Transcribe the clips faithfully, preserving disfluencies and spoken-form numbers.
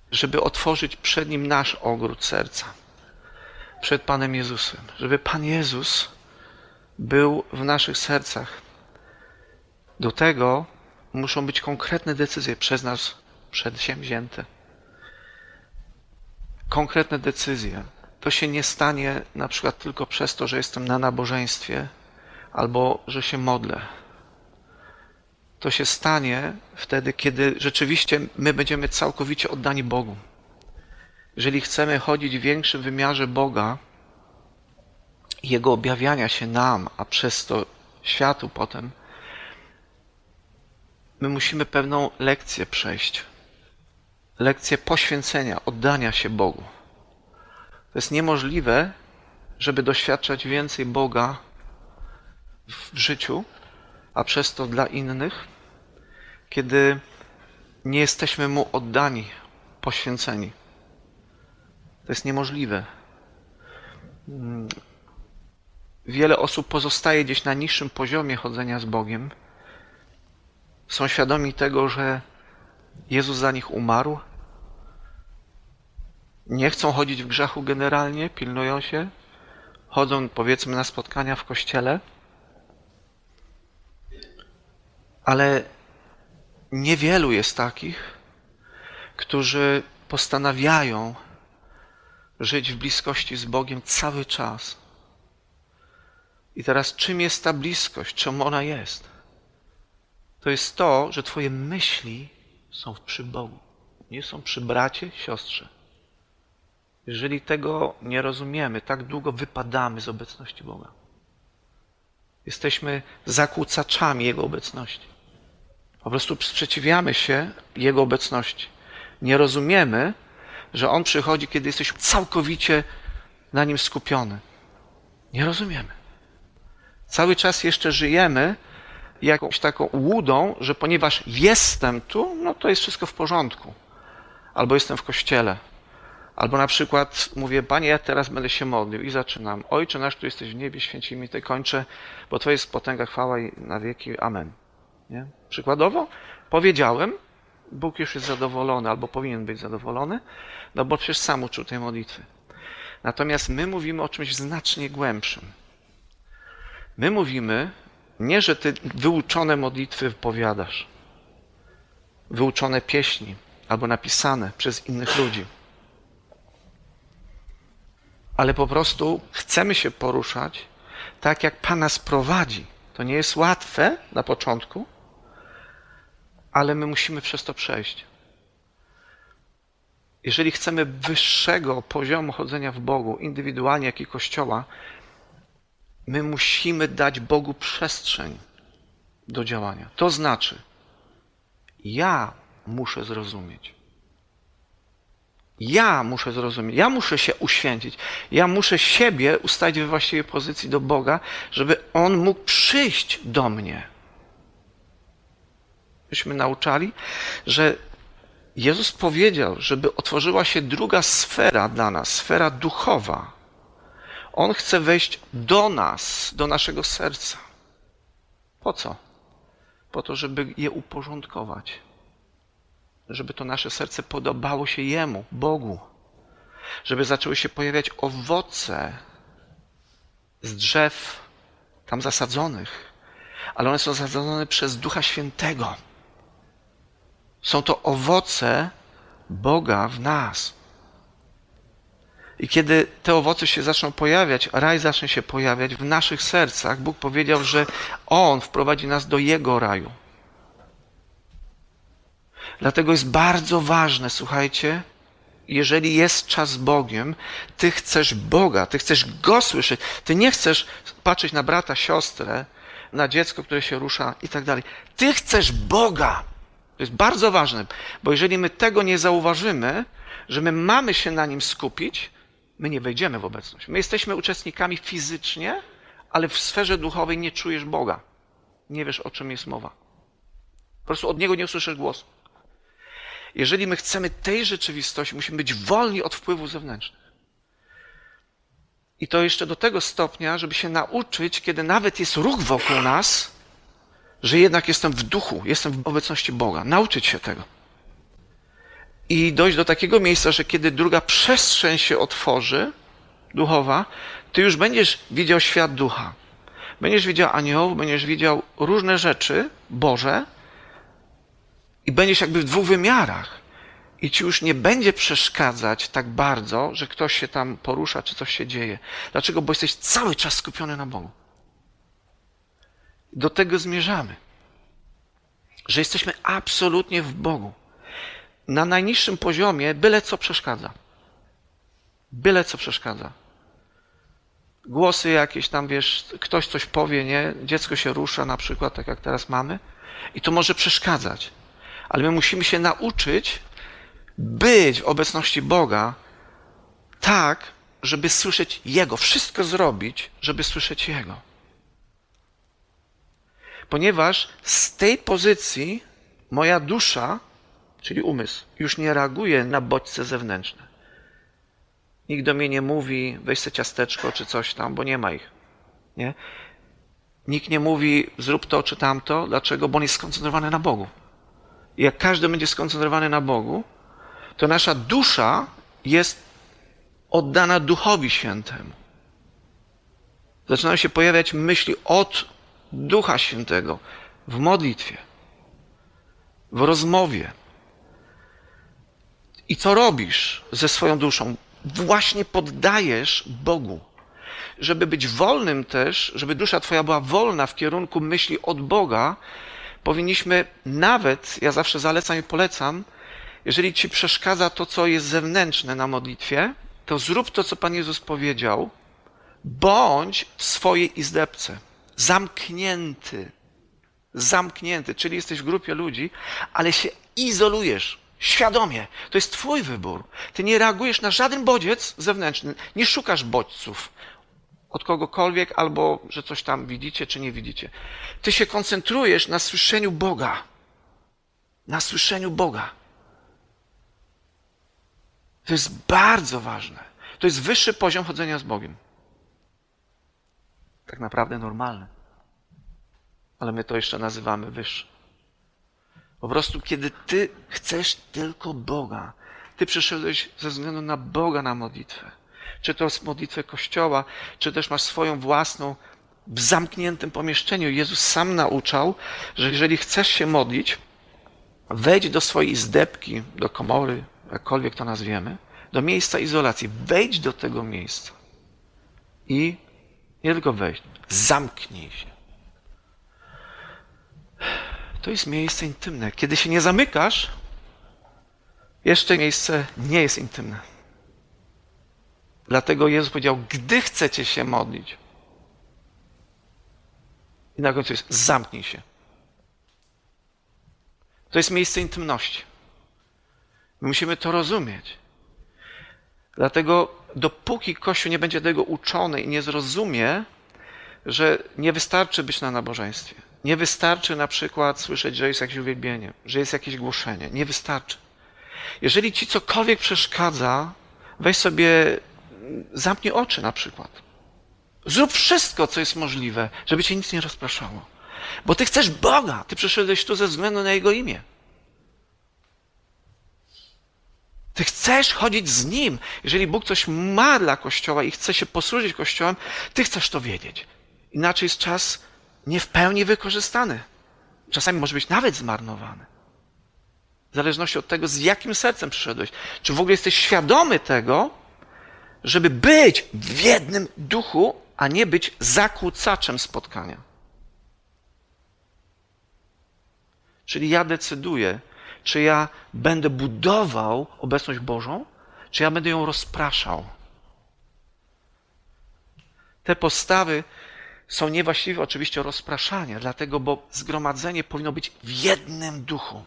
żeby otworzyć przed Nim nasz ogród serca. Przed Panem Jezusem. Żeby Pan Jezus był w naszych sercach. Do tego muszą być konkretne decyzje przez nas przedsięwzięte. Konkretne decyzje. To się nie stanie na przykład tylko przez to, że jestem na nabożeństwie albo że się modlę. To się stanie wtedy, kiedy rzeczywiście my będziemy całkowicie oddani Bogu. Jeżeli chcemy chodzić w większym wymiarze Boga, Jego objawiania się nam, a przez to światu potem, my musimy pewną lekcję przejść. Lekcję poświęcenia, oddania się Bogu. To jest niemożliwe, żeby doświadczać więcej Boga w życiu, a przez to dla innych, kiedy nie jesteśmy Mu oddani, poświęceni. To jest niemożliwe. Wiele osób pozostaje gdzieś na niższym poziomie chodzenia z Bogiem. Są świadomi tego, że Jezus za nich umarł. Nie chcą chodzić w grzechu generalnie, pilnują się. Chodzą, powiedzmy, na spotkania w kościele. Ale niewielu jest takich, którzy postanawiają żyć w bliskości z Bogiem cały czas. I teraz czym jest ta bliskość? Czym ona jest? To jest to, że twoje myśli są przy Bogu. Nie są przy bracie, siostrze. Jeżeli tego nie rozumiemy, tak długo wypadamy z obecności Boga. Jesteśmy zakłócaczami Jego obecności. Po prostu sprzeciwiamy się Jego obecności. Nie rozumiemy, że On przychodzi, kiedy jesteś całkowicie na Nim skupiony. Nie rozumiemy. Cały czas jeszcze żyjemy jakąś taką łudą, że ponieważ jestem tu, no to jest wszystko w porządku. Albo jestem w kościele. Albo na przykład mówię, Panie, ja teraz będę się modlił i zaczynam. Ojcze nasz, który jesteś w niebie, święć imię Twoje, kończę, bo Twoja jest potęga, chwała i na wieki. Amen. Nie? Przykładowo powiedziałem, Bóg już jest zadowolony, albo powinien być zadowolony, no bo przecież sam uczył tej modlitwy. Natomiast my mówimy o czymś znacznie głębszym. My mówimy, nie, że ty wyuczone modlitwy wypowiadasz, wyuczone pieśni, albo napisane przez innych ludzi. Ale po prostu chcemy się poruszać tak, jak Pan nas prowadzi. To nie jest łatwe na początku, ale my musimy przez to przejść. Jeżeli chcemy wyższego poziomu chodzenia w Bogu, indywidualnie, jak i Kościoła, my musimy dać Bogu przestrzeń do działania. To znaczy, ja muszę zrozumieć. Ja muszę zrozumieć, ja muszę się uświęcić, ja muszę siebie ustawić we właściwej pozycji do Boga, żeby On mógł przyjść do mnie. Myśmy nauczali, że Jezus powiedział, żeby otworzyła się druga sfera dla nas, sfera duchowa. On chce wejść do nas, do naszego serca. Po co? Po to, żeby je uporządkować. Żeby to nasze serce podobało się Jemu, Bogu. Żeby zaczęły się pojawiać owoce z drzew tam zasadzonych, ale one są zasadzone przez Ducha Świętego. Są to owoce Boga w nas. I kiedy te owoce się zaczną pojawiać, raj zacznie się pojawiać w naszych sercach, Bóg powiedział, że On wprowadzi nas do Jego raju. Dlatego jest bardzo ważne, słuchajcie, jeżeli jest czas z Bogiem, ty chcesz Boga, ty chcesz Go słyszeć, ty nie chcesz patrzeć na brata, siostrę, na dziecko, które się rusza i tak dalej. Ty chcesz Boga. To jest bardzo ważne, bo jeżeli my tego nie zauważymy, że my mamy się na Nim skupić, my nie wejdziemy w obecność. My jesteśmy uczestnikami fizycznie, ale w sferze duchowej nie czujesz Boga. Nie wiesz, o czym jest mowa. Po prostu od Niego nie usłyszysz głosu. Jeżeli my chcemy tej rzeczywistości, musimy być wolni od wpływów zewnętrznych. I to jeszcze do tego stopnia, żeby się nauczyć, kiedy nawet jest ruch wokół nas, że jednak jestem w duchu, jestem w obecności Boga. Nauczyć się tego. i dojść do takiego miejsca, że kiedy druga przestrzeń się otworzy, duchowa, ty już będziesz widział świat ducha. Będziesz widział aniołów, będziesz widział różne rzeczy Boże i będziesz jakby w dwóch wymiarach. I ci już nie będzie przeszkadzać tak bardzo, że ktoś się tam porusza, czy coś się dzieje. Dlaczego? Bo jesteś cały czas skupiony na Bogu. Do tego zmierzamy. Że jesteśmy absolutnie w Bogu. Na najniższym poziomie byle co przeszkadza. Byle co przeszkadza. Głosy jakieś tam, wiesz, ktoś coś powie, nie? Dziecko się rusza na przykład, tak jak teraz mamy. I to może przeszkadzać. Ale my musimy się nauczyć być w obecności Boga tak, żeby słyszeć Jego. Wszystko zrobić, żeby słyszeć Jego. Ponieważ z tej pozycji moja dusza, czyli umysł, już nie reaguje na bodźce zewnętrzne. Nikt do mnie nie mówi, weź se ciasteczko czy coś tam, bo nie ma ich. Nie? Nikt nie mówi, zrób to czy tamto. Dlaczego? Bo on jest skoncentrowany na Bogu. I jak każdy będzie skoncentrowany na Bogu, to nasza dusza jest oddana Duchowi Świętemu. Zaczynają się pojawiać myśli od Ducha Świętego w modlitwie, w rozmowie. I co robisz ze swoją duszą? Właśnie poddajesz Bogu. Żeby być wolnym też, żeby dusza twoja była wolna w kierunku myśli od Boga, powinniśmy nawet, ja zawsze zalecam i polecam, jeżeli ci przeszkadza to, co jest zewnętrzne na modlitwie, to zrób to, co Pan Jezus powiedział, bądź w swojej izdebce. Zamknięty. Zamknięty, czyli jesteś w grupie ludzi, ale się izolujesz. Świadomie. To jest twój wybór. Ty nie reagujesz na żaden bodziec zewnętrzny. Nie szukasz bodźców od kogokolwiek, albo że coś tam widzicie, czy nie widzicie. Ty się koncentrujesz na słyszeniu Boga. Na słyszeniu Boga. To jest bardzo ważne. To jest wyższy poziom chodzenia z Bogiem. Tak naprawdę normalny. Ale my to jeszcze nazywamy wyższy. Po prostu, kiedy ty chcesz tylko Boga, ty przyszedłeś ze względu na Boga na modlitwę. Czy to jest modlitwę Kościoła, czy też masz swoją własną w zamkniętym pomieszczeniu. Jezus sam nauczał, że jeżeli chcesz się modlić, wejdź do swojej izdebki, do komory, jakkolwiek to nazwiemy, do miejsca izolacji. Wejdź do tego miejsca i nie tylko wejść, zamknij się. To jest miejsce intymne. Kiedy się nie zamykasz, jeszcze miejsce nie jest intymne. Dlatego Jezus powiedział, gdy chcecie się modlić. I na końcu jest, zamknij się. To jest miejsce intymności. My musimy to rozumieć. Dlatego dopóki Kościół nie będzie tego uczony i nie zrozumie, że nie wystarczy być na nabożeństwie. Nie wystarczy na przykład słyszeć, że jest jakieś uwielbienie, że jest jakieś głoszenie. Nie wystarczy. Jeżeli ci cokolwiek przeszkadza, weź sobie, zamknij oczy na przykład. Zrób wszystko, co jest możliwe, żeby cię nic nie rozpraszało. Bo ty chcesz Boga. Ty przyszedłeś tu ze względu na Jego imię. Ty chcesz chodzić z Nim. Jeżeli Bóg coś ma dla Kościoła i chce się posłużyć Kościołem, ty chcesz to wiedzieć. Inaczej jest czas nie w pełni wykorzystany. Czasami może być nawet zmarnowany. W zależności od tego, z jakim sercem przyszedłeś. Czy w ogóle jesteś świadomy tego, żeby być w jednym duchu, a nie być zakłócaczem spotkania. Czyli ja decyduję, czy ja będę budował obecność Bożą, czy ja będę ją rozpraszał. Te postawy są niewłaściwe oczywiście rozpraszania, dlatego, bo zgromadzenie powinno być w jednym duchu.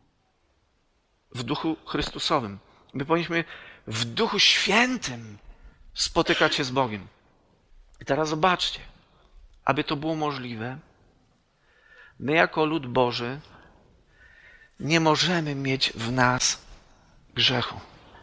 W duchu Chrystusowym. My powinniśmy w duchu świętym spotykać się z Bogiem. I teraz zobaczcie, aby to było możliwe, my jako lud Boży nie możemy mieć w nas grzechu.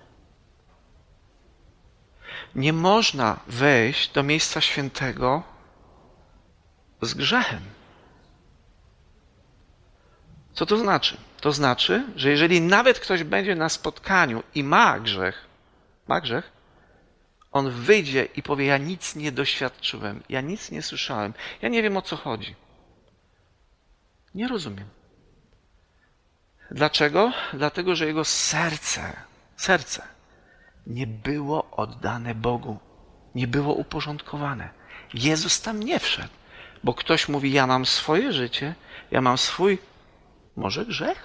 Nie można wejść do miejsca świętego z grzechem. Co to znaczy? To znaczy, że jeżeli nawet ktoś będzie na spotkaniu i ma grzech, ma grzech, on wyjdzie i powie, ja nic nie doświadczyłem, ja nic nie słyszałem, ja nie wiem, o co chodzi. Nie rozumiem. Dlaczego? Dlatego, że jego serce, serce nie było oddane Bogu, nie było uporządkowane. Jezus tam nie wszedł, bo ktoś mówi, ja mam swoje życie, ja mam swój, może grzech?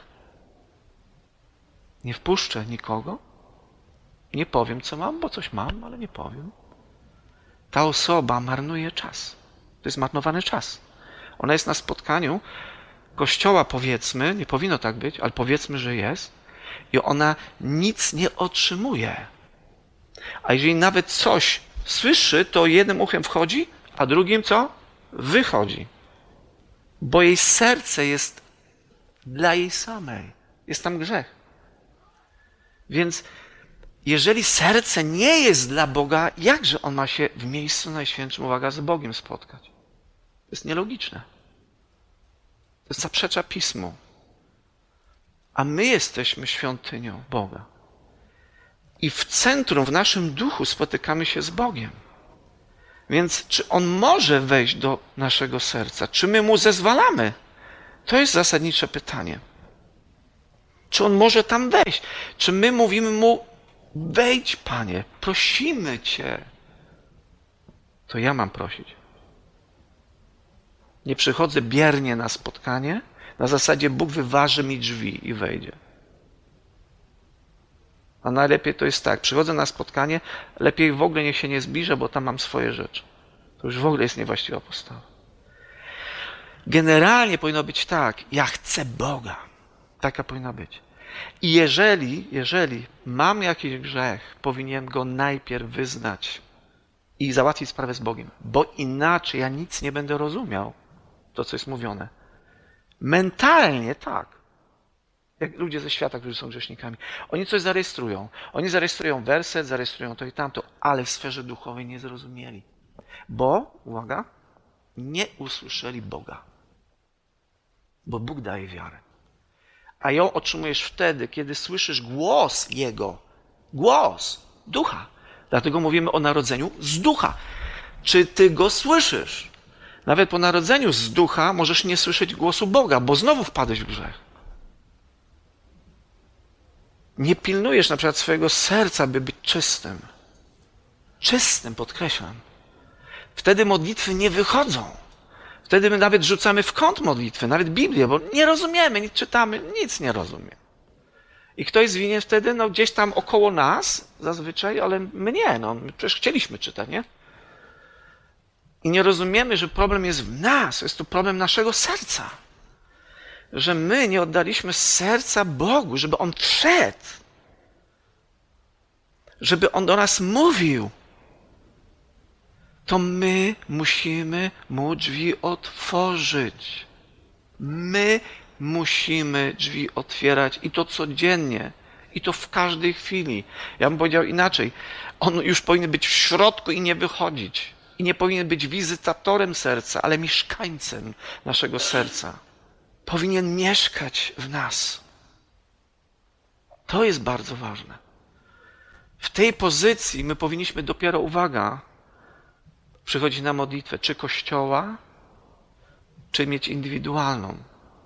Nie wpuszczę nikogo, nie powiem, co mam, bo coś mam, ale nie powiem. Ta osoba marnuje czas. To jest marnowany czas. Ona jest na spotkaniu Kościoła, powiedzmy, nie powinno tak być, ale powiedzmy, że jest, i ona nic nie otrzymuje. A jeżeli nawet coś słyszy, to jednym uchem wchodzi, a drugim co? Wychodzi. Bo jej serce jest dla jej samej. Jest tam grzech. Więc jeżeli serce nie jest dla Boga, jakże on ma się w miejscu najświętszym, uwaga, z Bogiem spotkać? To jest nielogiczne. To zaprzecza Pismu. A my jesteśmy świątynią Boga. I w centrum, w naszym duchu spotykamy się z Bogiem. Więc czy On może wejść do naszego serca? Czy my Mu zezwalamy? To jest zasadnicze pytanie. Czy On może tam wejść? Czy my mówimy Mu, wejdź, Panie, prosimy Cię. To ja mam prosić. Nie przychodzę biernie na spotkanie, na zasadzie Bóg wyważy mi drzwi i wejdzie. A najlepiej to jest tak, przychodzę na spotkanie, lepiej w ogóle niech się nie zbliżę, bo tam mam swoje rzeczy. To już w ogóle jest niewłaściwa postawa. Generalnie powinno być tak, ja chcę Boga. Taka powinna być. I jeżeli, jeżeli mam jakiś grzech, powinienem go najpierw wyznać i załatwić sprawę z Bogiem, bo inaczej ja nic nie będę rozumiał, to co jest mówione. Mentalnie tak. Jak ludzie ze świata, którzy są grzesznikami. Oni coś zarejestrują. Oni zarejestrują werset, zarejestrują to i tamto, ale w sferze duchowej nie zrozumieli. Bo, uwaga, nie usłyszeli Boga. Bo Bóg daje wiarę. A ją otrzymujesz wtedy, kiedy słyszysz głos Jego. Głos Ducha. Dlatego mówimy o narodzeniu z Ducha. Czy ty Go słyszysz? Nawet po narodzeniu z Ducha możesz nie słyszeć głosu Boga, bo znowu wpadłeś w grzech. Nie pilnujesz na przykład swojego serca, by być czystym. Czystym, podkreślam. Wtedy modlitwy nie wychodzą. Wtedy my nawet rzucamy w kąt modlitwy, nawet Biblię, bo nie rozumiemy, nie czytamy, nic nie rozumiemy. I ktoś zwinien wtedy, no gdzieś tam około nas zazwyczaj, ale my nie, no my przecież chcieliśmy czytać, nie? I nie rozumiemy, że problem jest w nas, jest to problem naszego serca. Że my nie oddaliśmy serca Bogu, żeby On wszedł. Żeby On do nas mówił. To my musimy Mu drzwi otworzyć. My musimy drzwi otwierać i to codziennie. I to w każdej chwili. Ja bym powiedział inaczej. On już powinien być w środku i nie wychodzić. I nie powinien być wizytatorem serca, ale mieszkańcem naszego serca. Powinien mieszkać w nas. To jest bardzo ważne. W tej pozycji my powinniśmy dopiero, uwaga, przychodzić na modlitwę, czy Kościoła, czy mieć indywidualną.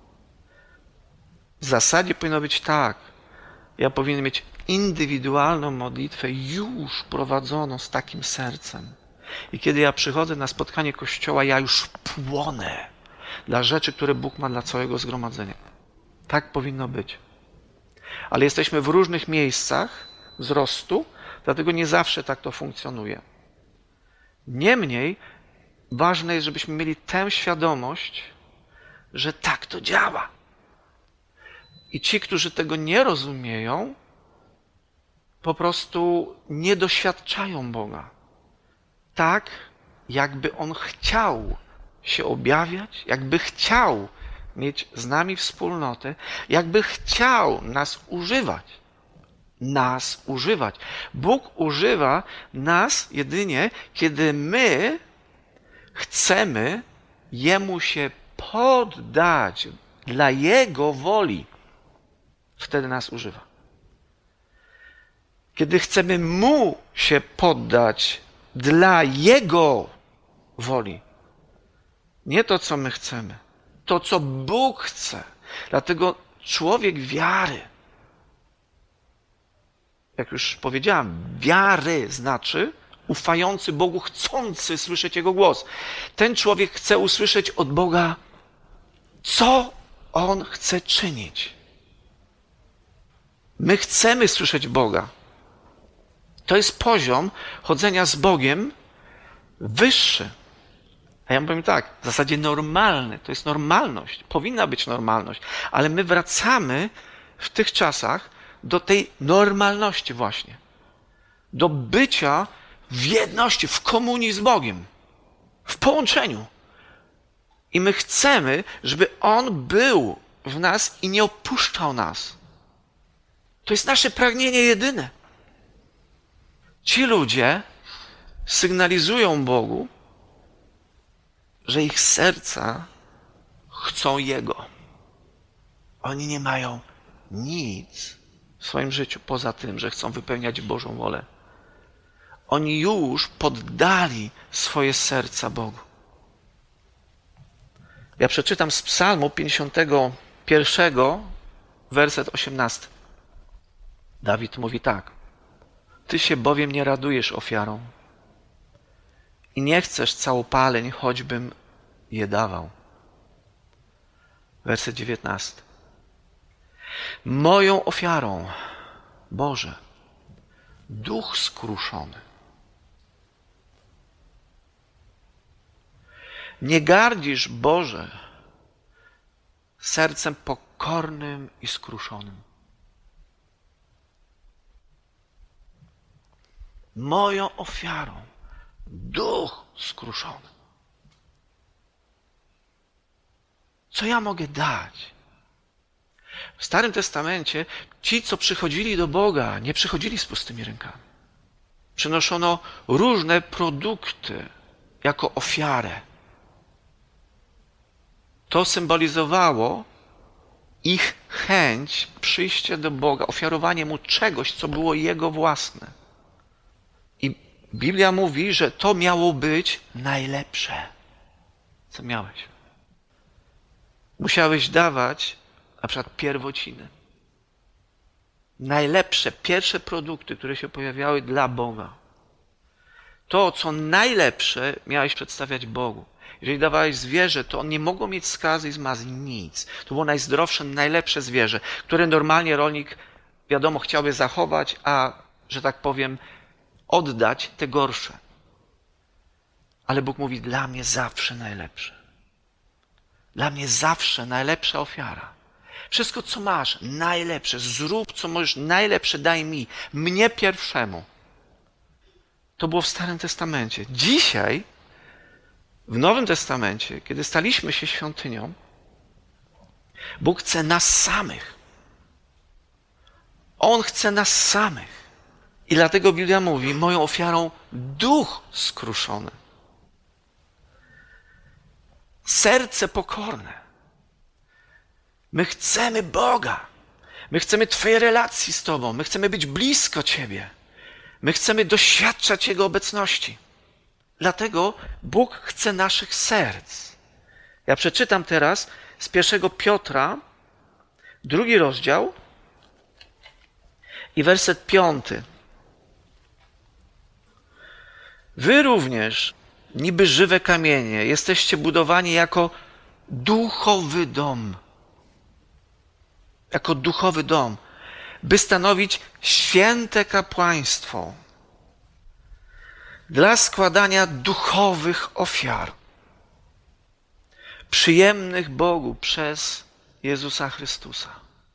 W zasadzie powinno być tak. Ja powinien mieć indywidualną modlitwę już prowadzoną z takim sercem. I kiedy ja przychodzę na spotkanie Kościoła, ja już płonę dla rzeczy, które Bóg ma dla całego zgromadzenia. Tak powinno być. Ale jesteśmy w różnych miejscach wzrostu, dlatego nie zawsze tak to funkcjonuje. Niemniej ważne jest, żebyśmy mieli tę świadomość, że tak to działa. I ci, którzy tego nie rozumieją, po prostu nie doświadczają Boga. Tak, jakby On chciał się objawiać, jakby chciał mieć z nami wspólnotę, jakby chciał nas używać. Nas używać. Bóg używa nas jedynie, kiedy my chcemy Jemu się poddać dla Jego woli, wtedy nas używa. Kiedy chcemy Mu się poddać dla Jego woli, nie to, co my chcemy, to, co Bóg chce. Dlatego człowiek wiary, jak już powiedziałem, wiary znaczy ufający Bogu, chcący słyszeć Jego głos. Ten człowiek chce usłyszeć od Boga, co On chce czynić. My chcemy słyszeć Boga. To jest poziom chodzenia z Bogiem wyższy. A ja powiem tak, w zasadzie normalny, to jest normalność, powinna być normalność, ale my wracamy w tych czasach do tej normalności właśnie, do bycia w jedności, w komunii z Bogiem, w połączeniu. I my chcemy, żeby On był w nas i nie opuszczał nas. To jest nasze pragnienie jedyne. Ci ludzie sygnalizują Bogu, że ich serca chcą Jego. Oni nie mają nic w swoim życiu poza tym, że chcą wypełniać Bożą wolę. Oni już poddali swoje serca Bogu. Ja przeczytam z Psalmu pięćdziesiątego pierwszego, werset osiemnasty. Dawid mówi tak. Ty się bowiem nie radujesz ofiarą i nie chcesz całopaleń, choćbym je dawał. Werset dziewiętnasty. Moją ofiarą, Boże, duch skruszony. Nie gardzisz, Boże, sercem pokornym i skruszonym. Moją ofiarą, duch skruszony. Co ja mogę dać? W Starym Testamencie ci, co przychodzili do Boga, nie przychodzili z pustymi rękami. Przynoszono różne produkty jako ofiarę. To symbolizowało ich chęć przyjścia do Boga, ofiarowanie Mu czegoś, co było Jego własne. I Biblia mówi, że to miało być najlepsze. Co miałeś? Musiałeś dawać na przykład pierwociny. Najlepsze, pierwsze produkty, które się pojawiały dla Boga. To, co najlepsze, miałeś przedstawiać Bogu. Jeżeli dawałeś zwierzę, to on nie mogło mieć skazy i zmazy, nic. To było najzdrowsze, najlepsze zwierzę, które normalnie rolnik, wiadomo, chciałby zachować, a, że tak powiem, oddać te gorsze. Ale Bóg mówi, dla mnie zawsze najlepsze. Dla mnie zawsze najlepsza ofiara. Wszystko, co masz, najlepsze. Zrób, co możesz, najlepsze daj mi. Mnie pierwszemu. To było w Starym Testamencie. Dzisiaj, w Nowym Testamencie, kiedy staliśmy się świątynią, Bóg chce nas samych. On chce nas samych. I dlatego Biblia mówi, moją ofiarą duch skruszony. Serce pokorne. My chcemy Boga. My chcemy Twojej relacji z Tobą. My chcemy być blisko Ciebie. My chcemy doświadczać Jego obecności. Dlatego Bóg chce naszych serc. Ja przeczytam teraz z pierwszego Piotra, drugi rozdział i werset piąty. Wy również, niby żywe kamienie, jesteście budowani jako duchowy dom. Jako duchowy dom, by stanowić święte kapłaństwo dla składania duchowych ofiar, przyjemnych Bogu przez Jezusa Chrystusa.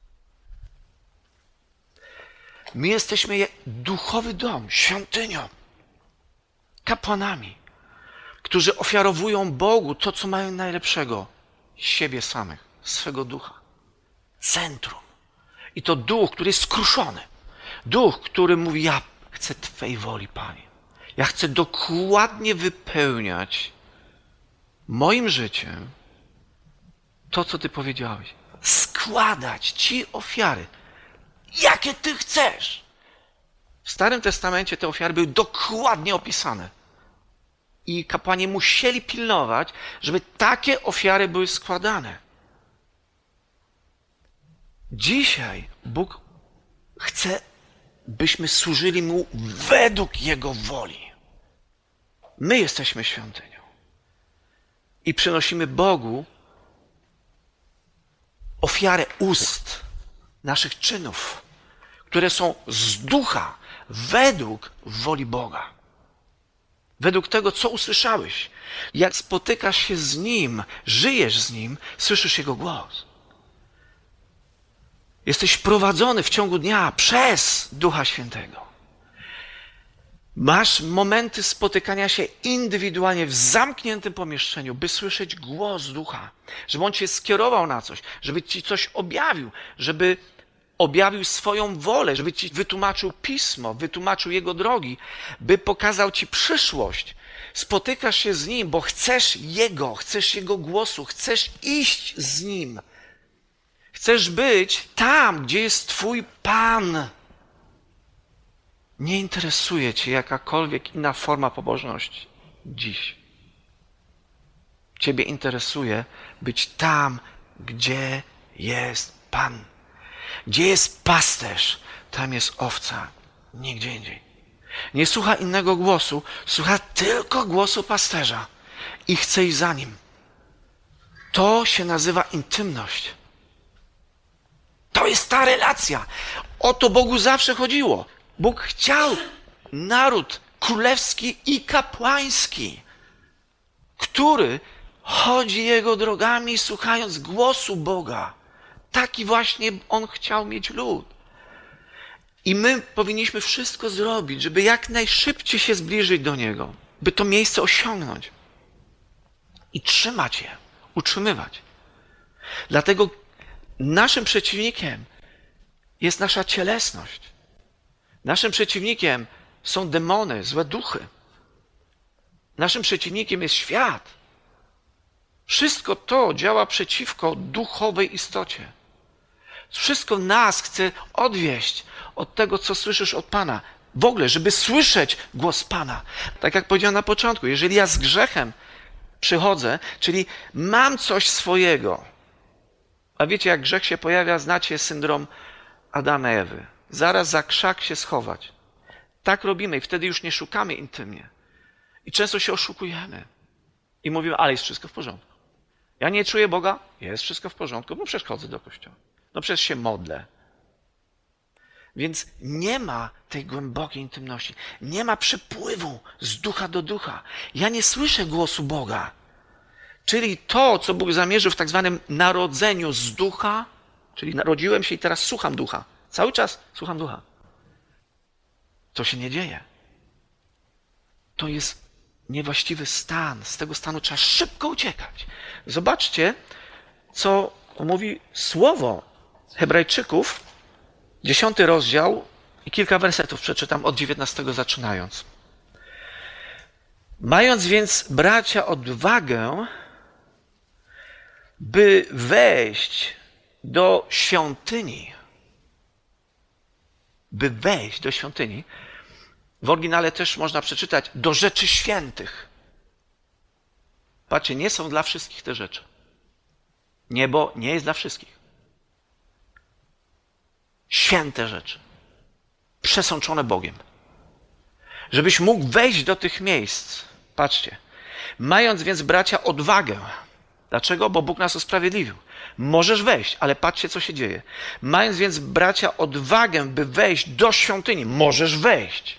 My jesteśmy duchowy dom, świątynią, kapłanami, którzy ofiarowują Bogu to, co mają najlepszego, siebie samych, swego ducha. Centrum. I to duch, który jest skruszony. Duch, który mówi, ja chcę Twej woli, Panie. Ja chcę dokładnie wypełniać moim życiem to, co Ty powiedziałeś. składać ci ofiary, jakie ty chcesz. W Starym Testamencie te ofiary były dokładnie opisane. I kapłani musieli pilnować, żeby takie ofiary były składane. Dzisiaj Bóg chce, byśmy służyli Mu według Jego woli. My jesteśmy świątynią. I przynosimy Bogu ofiarę ust, naszych czynów, które są z ducha, według woli Boga. Według tego, co usłyszałeś. Jak spotykasz się z Nim, żyjesz z Nim, słyszysz Jego głos. Jesteś prowadzony w ciągu dnia przez Ducha Świętego. Masz momenty spotykania się indywidualnie w zamkniętym pomieszczeniu, by słyszeć głos Ducha, żeby On cię skierował na coś, żeby ci coś objawił, żeby objawił swoją wolę, żeby ci wytłumaczył Pismo, wytłumaczył Jego drogi, by pokazał ci przyszłość. Spotykasz się z Nim, bo chcesz Jego, chcesz Jego głosu, chcesz iść z Nim. Chcesz być tam, gdzie jest Twój Pan. Nie interesuje cię jakakolwiek inna forma pobożności dziś. Ciebie interesuje być tam, gdzie jest Pan. Gdzie jest pasterz, tam jest owca, nigdzie indziej. Nie słucha innego głosu, słucha tylko głosu pasterza i chce iść za nim. To się nazywa intymność. To jest ta relacja. O to Bogu zawsze chodziło. Bóg chciał naród królewski i kapłański, który chodzi Jego drogami, słuchając głosu Boga. Taki właśnie On chciał mieć lud. I my powinniśmy wszystko zrobić, żeby jak najszybciej się zbliżyć do Niego, by to miejsce osiągnąć i trzymać je, utrzymywać. Dlatego naszym przeciwnikiem jest nasza cielesność. Naszym przeciwnikiem są demony, złe duchy. Naszym przeciwnikiem jest świat. Wszystko to działa przeciwko duchowej istocie. Wszystko nas chce odwieść od tego, co słyszysz od Pana. W ogóle, żeby słyszeć głos Pana. Tak jak powiedziałem na początku, jeżeli ja z grzechem przychodzę, czyli mam coś swojego, a wiecie, jak grzech się pojawia, znacie syndrom Adama i Ewy. Zaraz za krzak się schować. Tak robimy i wtedy już nie szukamy intymnie. I często się oszukujemy. I mówimy, ale jest wszystko w porządku. Ja nie czuję Boga, jest wszystko w porządku, no przecież chodzę do kościoła. No przecież się modlę. Więc nie ma tej głębokiej intymności. Nie ma przepływu z ducha do ducha. Ja nie słyszę głosu Boga. Czyli to, co Bóg zamierzył w tak zwanym narodzeniu z ducha, czyli narodziłem się i teraz słucham ducha. Cały czas słucham ducha. To się nie dzieje. To jest niewłaściwy stan. Z tego stanu trzeba szybko uciekać. Zobaczcie, co mówi słowo Hebrajczyków, dziesiąty rozdział i kilka wersetów przeczytam od dziewiętnastego zaczynając. Mając więc, bracia, odwagę, by wejść do świątyni, by wejść do świątyni, w oryginale też można przeczytać do rzeczy świętych. Patrzcie, nie są dla wszystkich te rzeczy. Niebo nie jest dla wszystkich. Święte rzeczy. Przesączone Bogiem. Żebyś mógł wejść do tych miejsc. Patrzcie. Mając więc, bracia, odwagę. Dlaczego? Bo Bóg nas usprawiedliwił. Możesz wejść, ale patrzcie, co się dzieje. Mając więc, bracia, odwagę, by wejść do świątyni. Możesz wejść.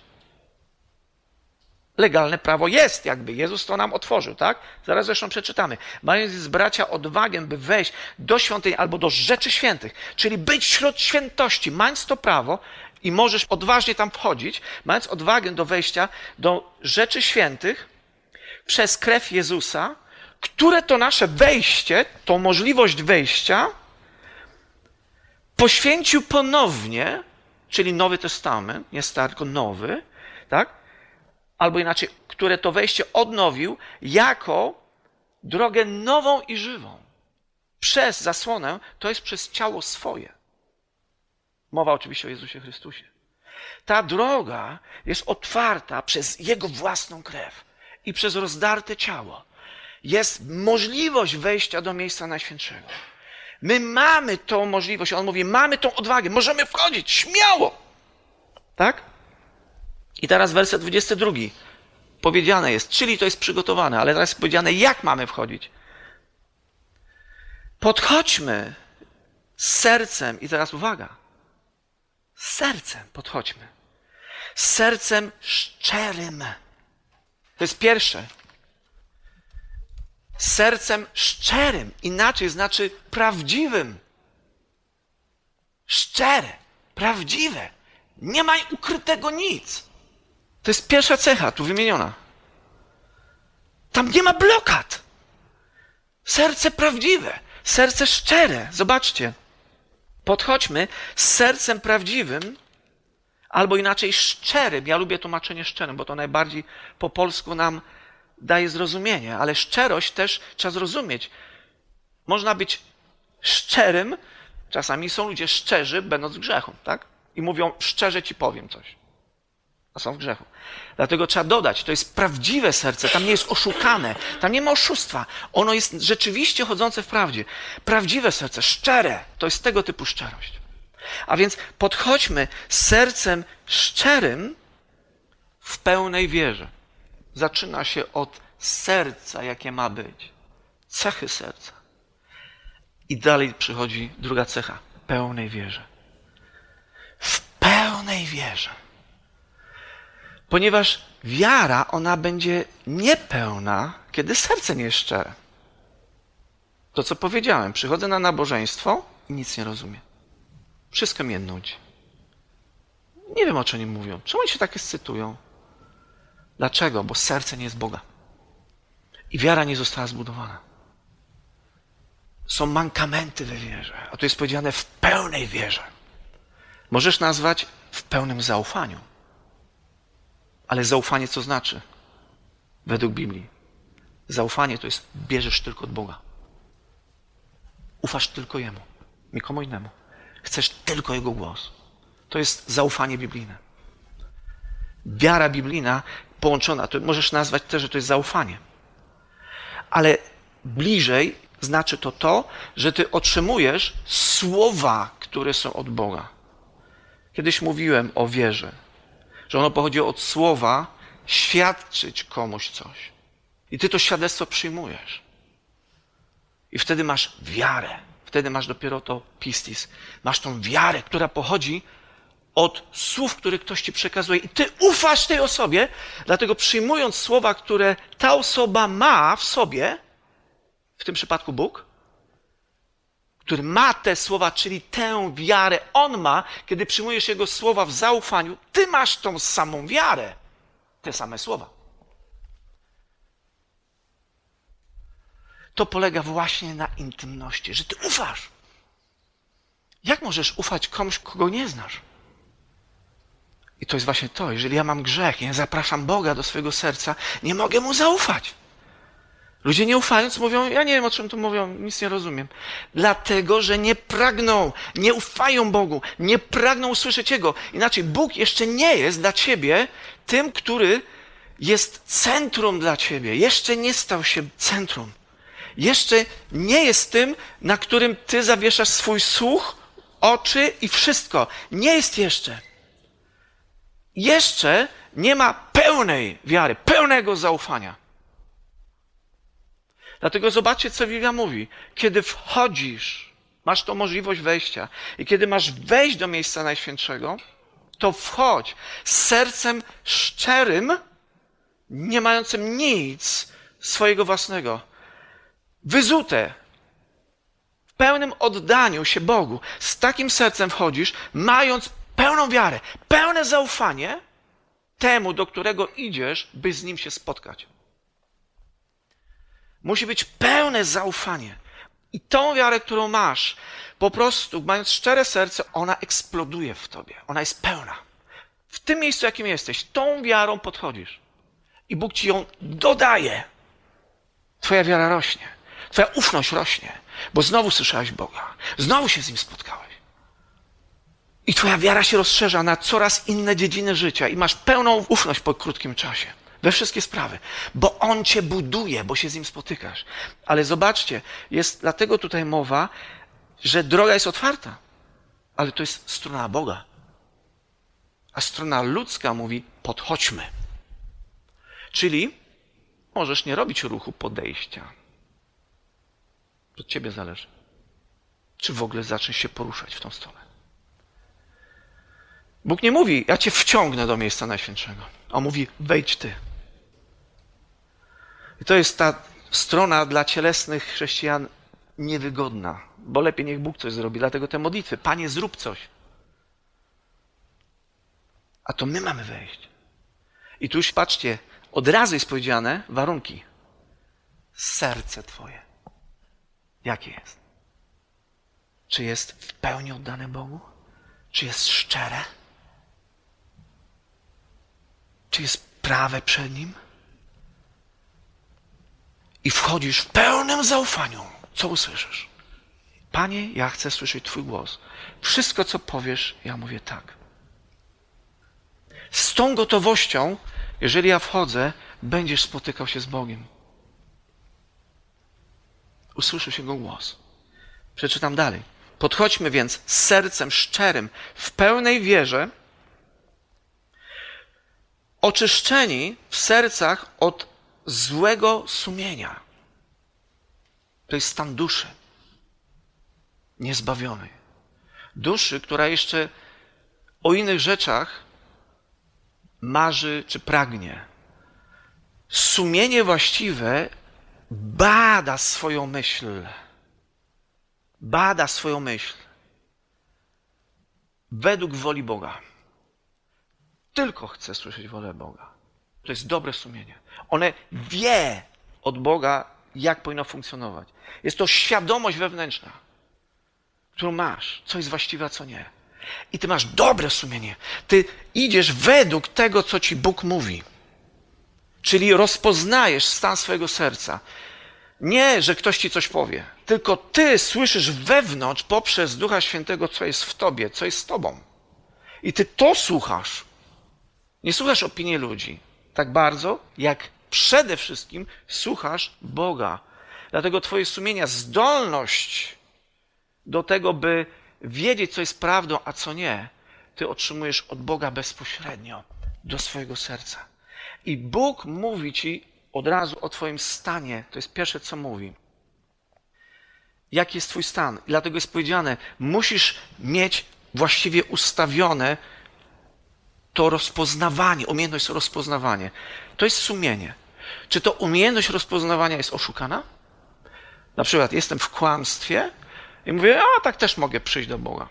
Legalne prawo jest, jakby. Jezus to nam otworzył, tak? Zaraz zresztą przeczytamy. Mając więc, bracia, odwagę, by wejść do świątyni albo do rzeczy świętych, czyli być wśród świętości, mając to prawo i możesz odważnie tam wchodzić, mając odwagę do wejścia do rzeczy świętych przez krew Jezusa, które to nasze wejście, tą możliwość wejścia poświęcił ponownie, czyli Nowy Testament, nie stary, tylko nowy, tak? Albo inaczej, które to wejście odnowił jako drogę nową i żywą. przez zasłonę, to jest przez ciało swoje. Mowa oczywiście o Jezusie Chrystusie. Ta droga jest otwarta przez Jego własną krew i przez rozdarte ciało. Jest możliwość wejścia do miejsca Najświętszego. My mamy tą możliwość, on mówi, mamy tą odwagę, możemy wchodzić, śmiało. Tak? I teraz werset dwudziesty drugi. Powiedziane jest, czyli to jest przygotowane, ale teraz jest powiedziane, jak mamy wchodzić. Podchodźmy z sercem, i teraz uwaga, z sercem podchodźmy. Z sercem szczerym. To jest pierwsze. Z sercem szczerym. Inaczej znaczy prawdziwym. Szczere, prawdziwe. Nie ma ukrytego nic. To jest pierwsza cecha tu wymieniona. Tam nie ma blokad. Serce prawdziwe. Serce szczere. Zobaczcie. Podchodźmy z sercem prawdziwym, albo inaczej szczerym. Ja lubię tłumaczenie szczerym, bo to najbardziej po polsku nam daje zrozumienie, ale szczerość też trzeba zrozumieć. Można być szczerym, czasami są ludzie szczerzy, będąc w grzechu, tak? I mówią, szczerze ci powiem coś. A są w grzechu. Dlatego trzeba dodać, to jest prawdziwe serce, tam nie jest oszukane, tam nie ma oszustwa. Ono jest rzeczywiście chodzące w prawdzie. Prawdziwe serce, szczere, to jest tego typu szczerość. A więc podchodźmy z sercem szczerym w pełnej wierze. Zaczyna się od serca, jakie ma być. Cechy serca. I dalej przychodzi druga cecha. Pełnej wierze. W pełnej wierze. Ponieważ wiara, ona będzie niepełna, kiedy serce nie jest szczere. To, co powiedziałem, przychodzę na nabożeństwo i nic nie rozumiem. Wszystko mnie nudzi. Nie wiem, o czym oni mówią. Czemu oni się tak ekscytują? Dlaczego? Bo serce nie jest Boga. I wiara nie została zbudowana. Są mankamenty we wierze. A tu jest powiedziane w pełnej wierze. Możesz nazwać w pełnym zaufaniu. Ale zaufanie co znaczy? Według Biblii. Zaufanie to jest bierzesz tylko od Boga. Ufasz tylko Jemu. Nikomu innemu. Chcesz tylko Jego głos. To jest zaufanie biblijne. Wiara biblijna połączona, to możesz nazwać też, że to jest zaufanie. Ale bliżej znaczy to to, że ty otrzymujesz słowa, które są od Boga. Kiedyś mówiłem o wierze, że ono pochodzi od słowa świadczyć komuś coś. I ty to świadectwo przyjmujesz. I wtedy masz wiarę. Wtedy masz dopiero to pistis. Masz tą wiarę, która pochodzi od słów, które ktoś ci przekazuje. I ty ufasz tej osobie, dlatego przyjmując słowa, które ta osoba ma w sobie, w tym przypadku Bóg, który ma te słowa, czyli tę wiarę on ma, kiedy przyjmujesz Jego słowa w zaufaniu, ty masz tą samą wiarę, te same słowa. To polega właśnie na intymności, że ty ufasz. Jak możesz ufać komuś, kogo nie znasz? I to jest właśnie to, jeżeli ja mam grzech, ja zapraszam Boga do swojego serca, nie mogę Mu zaufać. Ludzie nie ufając mówią, ja nie wiem, o czym tu mówią, nic nie rozumiem. Dlatego, że nie pragną, nie ufają Bogu, nie pragną usłyszeć Jego. Inaczej Bóg jeszcze nie jest dla ciebie tym, który jest centrum dla ciebie. Jeszcze nie stał się centrum. Jeszcze nie jest tym, na którym ty zawieszasz swój słuch, oczy i wszystko. Nie jest jeszcze. Jeszcze nie ma pełnej wiary, pełnego zaufania. Dlatego zobaczcie, co Biblia mówi. Kiedy wchodzisz, masz tą możliwość wejścia i kiedy masz wejść do miejsca Najświętszego, to wchodź z sercem szczerym, nie mającym nic swojego własnego. Wyzute, w pełnym oddaniu się Bogu. Z takim sercem wchodzisz, mając pełną wiarę, pełne zaufanie temu, do którego idziesz, by z Nim się spotkać. Musi być pełne zaufanie. I tą wiarę, którą masz, po prostu, mając szczere serce, ona eksploduje w tobie. Ona jest pełna. W tym miejscu, jakim jesteś, tą wiarą podchodzisz. I Bóg ci ją dodaje. Twoja wiara rośnie. Twoja ufność rośnie, bo znowu słyszałeś Boga. Znowu się z Nim spotkałeś. I twoja wiara się rozszerza na coraz inne dziedziny życia i masz pełną ufność po krótkim czasie. We wszystkie sprawy. Bo On cię buduje, bo się z Nim spotykasz. Ale zobaczcie, jest dlatego tutaj mowa, że droga jest otwarta. Ale to jest strona Boga. A strona ludzka mówi, podchodźmy. Czyli możesz nie robić ruchu podejścia. To od ciebie zależy. Czy w ogóle zaczniesz się poruszać w tą stronę. Bóg nie mówi, ja cię wciągnę do miejsca Najświętszego. On mówi, wejdź ty. I to jest ta strona dla cielesnych chrześcijan niewygodna, bo lepiej niech Bóg coś zrobi. Dlatego te modlitwy, Panie, zrób coś. A to my mamy wejść. I tu już patrzcie, od razu jest powiedziane warunki. Serce twoje. Jakie jest? Czy jest w pełni oddane Bogu? Czy jest szczere? Czy jest prawe przed Nim? I wchodzisz w pełnym zaufaniu. Co usłyszysz? Panie, ja chcę słyszeć Twój głos. Wszystko, co powiesz, ja mówię tak. Z tą gotowością, jeżeli ja wchodzę, będziesz spotykał się z Bogiem. Usłyszysz Jego głos. Przeczytam dalej. Podchodźmy więc z sercem szczerym, w pełnej wierze, oczyszczeni w sercach od złego sumienia. To jest stan duszy niezbawionej. Duszy, która jeszcze o innych rzeczach marzy czy pragnie. Sumienie właściwe bada swoją myśl. Bada swoją myśl. Według woli Boga. Tylko chce słyszeć wolę Boga. To jest dobre sumienie. One wie od Boga, jak powinno funkcjonować. Jest to świadomość wewnętrzna, którą masz, co jest właściwe, a co nie. I ty masz dobre sumienie. Ty idziesz według tego, co ci Bóg mówi. Czyli rozpoznajesz stan swojego serca. Nie, że ktoś ci coś powie, tylko ty słyszysz wewnątrz poprzez Ducha Świętego, co jest w tobie, co jest z tobą. I ty to słuchasz. Nie słuchasz opinii ludzi tak bardzo, jak przede wszystkim słuchasz Boga. Dlatego twoje sumienia, zdolność do tego, by wiedzieć, co jest prawdą, a co nie, ty otrzymujesz od Boga bezpośrednio do swojego serca. I Bóg mówi ci od razu o twoim stanie. To jest pierwsze, co mówi. Jaki jest twój stan? I dlatego jest powiedziane, musisz mieć właściwie ustawione to rozpoznawanie, umiejętność rozpoznawania. To jest sumienie. Czy to umiejętność rozpoznawania jest oszukana? Na przykład jestem w kłamstwie i mówię, a tak też mogę przyjść do Boga.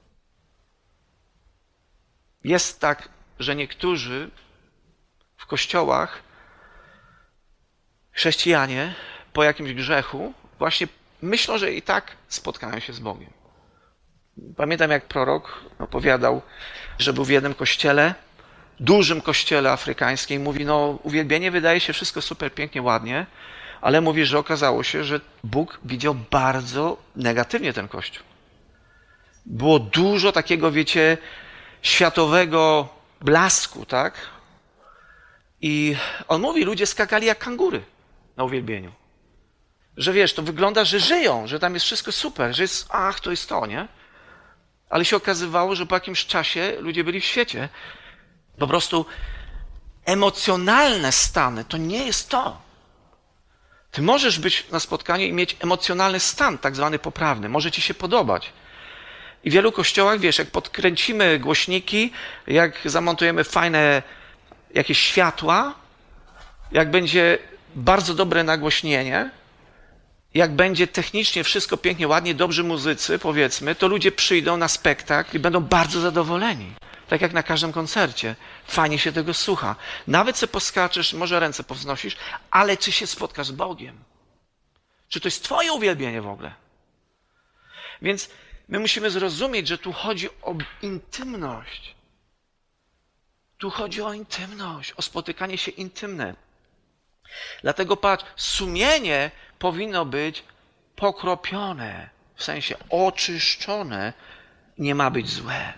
Jest tak, że niektórzy w kościołach, chrześcijanie po jakimś grzechu właśnie myślą, że i tak spotkają się z Bogiem. Pamiętam, jak prorok opowiadał, że był w jednym kościele, dużym kościele afrykańskim. Mówi, no uwielbienie wydaje się wszystko super pięknie, ładnie, ale mówi, że okazało się, że Bóg widział bardzo negatywnie ten kościół. Było dużo takiego, wiecie, światowego blasku, tak? I on mówi, ludzie skakali jak kangury na uwielbieniu. Że wiesz, to wygląda, że żyją, że tam jest wszystko super, że jest, ach, to jest to, nie? Ale się okazywało, że po jakimś czasie ludzie byli w świecie. Po prostu emocjonalne stany to nie jest to. Ty możesz być na spotkaniu i mieć emocjonalny stan, tak zwany poprawny. Może ci się podobać. I w wielu kościołach, wiesz, jak podkręcimy głośniki, jak zamontujemy fajne jakieś światła, jak będzie bardzo dobre nagłośnienie, jak będzie technicznie wszystko pięknie, ładnie, dobrzy muzycy, powiedzmy, to ludzie przyjdą na spektakl i będą bardzo zadowoleni. Tak jak na każdym koncercie. Fajnie się tego słucha. Nawet se poskaczesz, może ręce powznosisz, ale czy się spotkasz z Bogiem? Czy to jest twoje uwielbienie w ogóle? Więc my musimy zrozumieć, że tu chodzi o intymność. Tu chodzi o intymność, o spotykanie się intymne. Dlatego patrz, sumienie powinno być pokropione, w sensie oczyszczone. Nie ma być złe.